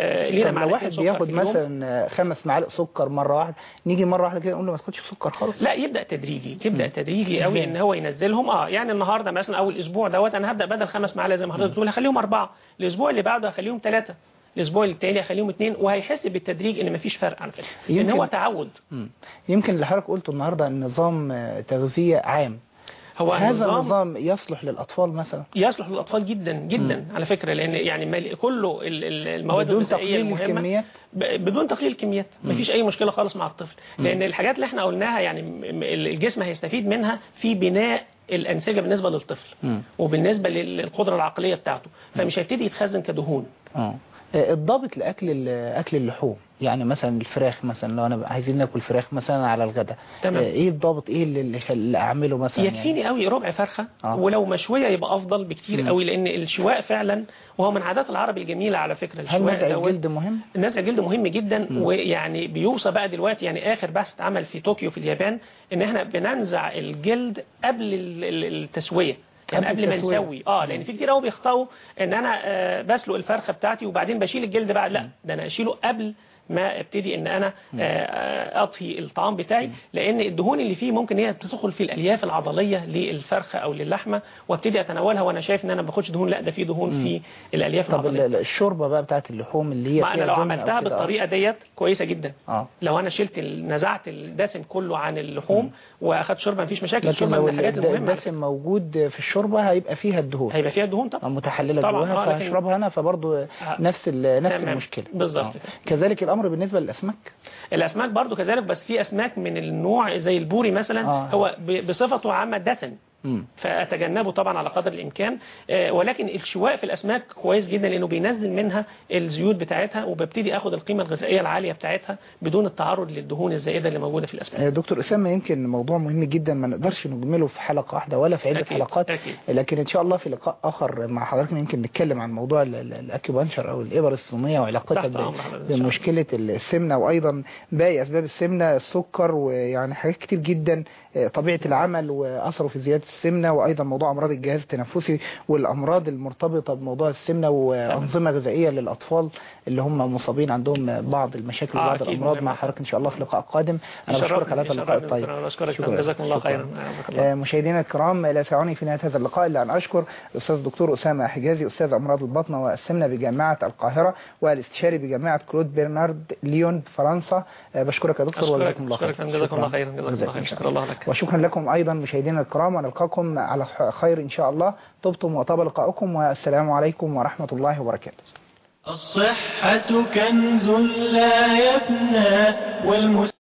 لو واحد بياخد مثلا 5 معالق سكر مره واحده، نيجي مره واحده كده نقول له ما تاخدش سكر خالص؟ لا يبدا تدريجي قوي ان هو ينزلهم. يعني النهارده مثلا او الاسبوع دوت انا هبدا بدل 5 معالق زي ما حضرتك بتقول هخليهم 4، الاسبوع اللي بعده هخليهم 3، الاسبوع التالي هخليهم 2، وهيحس بالتدريج ان مفيش فرق على فكره، ان هو تعود. يمكن اللي حضرتك قلته النهارده النظام تغذيه عام، هو هذا النظام يصلح للأطفال مثلا؟ يصلح للأطفال جدا جدا على فكرة، لأن يعني كله المواد الغذائية المهمة بدون تقليل الكميات. مفيش أي مشكلة خالص مع الطفل، لأن الحاجات اللي احنا قلناها يعني الجسم هيستفيد منها في بناء الأنسجة بالنسبة للطفل وبالنسبة للقدرة العقلية بتاعته، فمش هيبتدي يتخزن كدهون. الضابط لأكل اللحوم، يعني مثلا الفراخ، مثلا لو انا عايزين ناكل فراخ مثلا على الغداء، ايه الضابط، ايه اللي اعمله مثلا؟ يكفيني قوي ربع فرخه، ولو مشويه يبقى افضل بكتير قوي، لان الشواء فعلا وهو من عادات العرب الجميله على فكره. الشواء هل نزع الجلد مهم؟ نزع الجلد مهم جدا. ويعني بيوصى بقى دلوقتي، يعني اخر بحث اتعمل في طوكيو في اليابان، ان احنا بننزع الجلد قبل التسويه. يعني قبل ما نسوي لان في كتير قوي بيخطئوا ان انا بسلق الفرخه بتاعتي وبعدين بشيل الجلد بعد. لا، ده انا اشيله قبل ما ابتدي ان انا اطهي الطعام بتاعي، لان الدهون اللي فيه ممكن هي تدخل في الالياف العضليه للفرخه او للحمه وابتدي اتناولها وانا شايف ان انا ما باخدش دهون. لا، ده فيه دهون في الالياف العضليه. طب الشوربه بقى بتاعت اللحوم اللي هي انا لو عملتها بالطريقه ديت كويسه جدا. لو انا شلت نزعت الدسم كله عن اللحوم واخدت شوربه مفيش مشاكل. الشوربه من الحاجات المهمه. الدسم موجود في الشوربه هيبقى فيها الدهون، هيبقى فيها الدهون طبعا متحلله جواها، فهشربها انا فبرضه نفس المشكله بالظبط. كذلك الامر بالنسبه للاسماك. الاسماك برضو كذلك، بس في اسماك من النوع زي البوري مثلا هو بصفته عامه دسم، فأتجنبه طبعا على قدر الإمكان. ولكن الشواء في الأسماك كويس جدا لأنه بينزل منها الزيوت بتاعتها وببتدي أخد القيمة الغذائية العالية بتاعتها بدون التعرض للدهون الزائدة اللي موجودة في الأسماك. دكتور أسامة، يمكن موضوع مهم جدا ما نقدرش نجمله في حلقة واحدة ولا في عدة حلقات. لكن إن شاء الله في لقاء آخر مع حضرتك يمكن نتكلم عن موضوع الأكيوبانشر أو الإبر الصينية وعلاقتها بمشكلة السمنة، وأيضا باقي أسباب السمنة، السكر، ويعني حاجات كتير جدا، طبيعة العمل وأثره في زيادة السمنة، وأيضا موضوع أمراض الجهاز التنفسي والأمراض المرتبطة بموضوع السمنة، وأنظمة غذائية للأطفال اللي هم مصابين عندهم بعض المشاكل وبعض الأمراض مع حضرتك إن شاء الله في لقاء قادم. أنا بشكرك على هذا اللقاء الطيب. شكرا، جزاكم الله خيرا. مشاهدينا الكرام، لا يسعني في نهاية هذا اللقاء إلا أن أشكر الأستاذ الدكتور أسامة حجازي، أستاذ أمراض البطنة والسمنة بجامعة القاهرة والاستشاري بجامعة كلود برنارد ليون فرنسا. بشكرك يا دكتور وجزاكم الله خير. جزاكم الله خيرا. شكرا الله لك. وشكرا لكم أيضا مشاهدينا الكرام، ونلقاكم على خير إن شاء الله. طبتم وطاب لقاؤكم، والسلام عليكم ورحمة الله وبركاته. الصحة كنز لا يفنى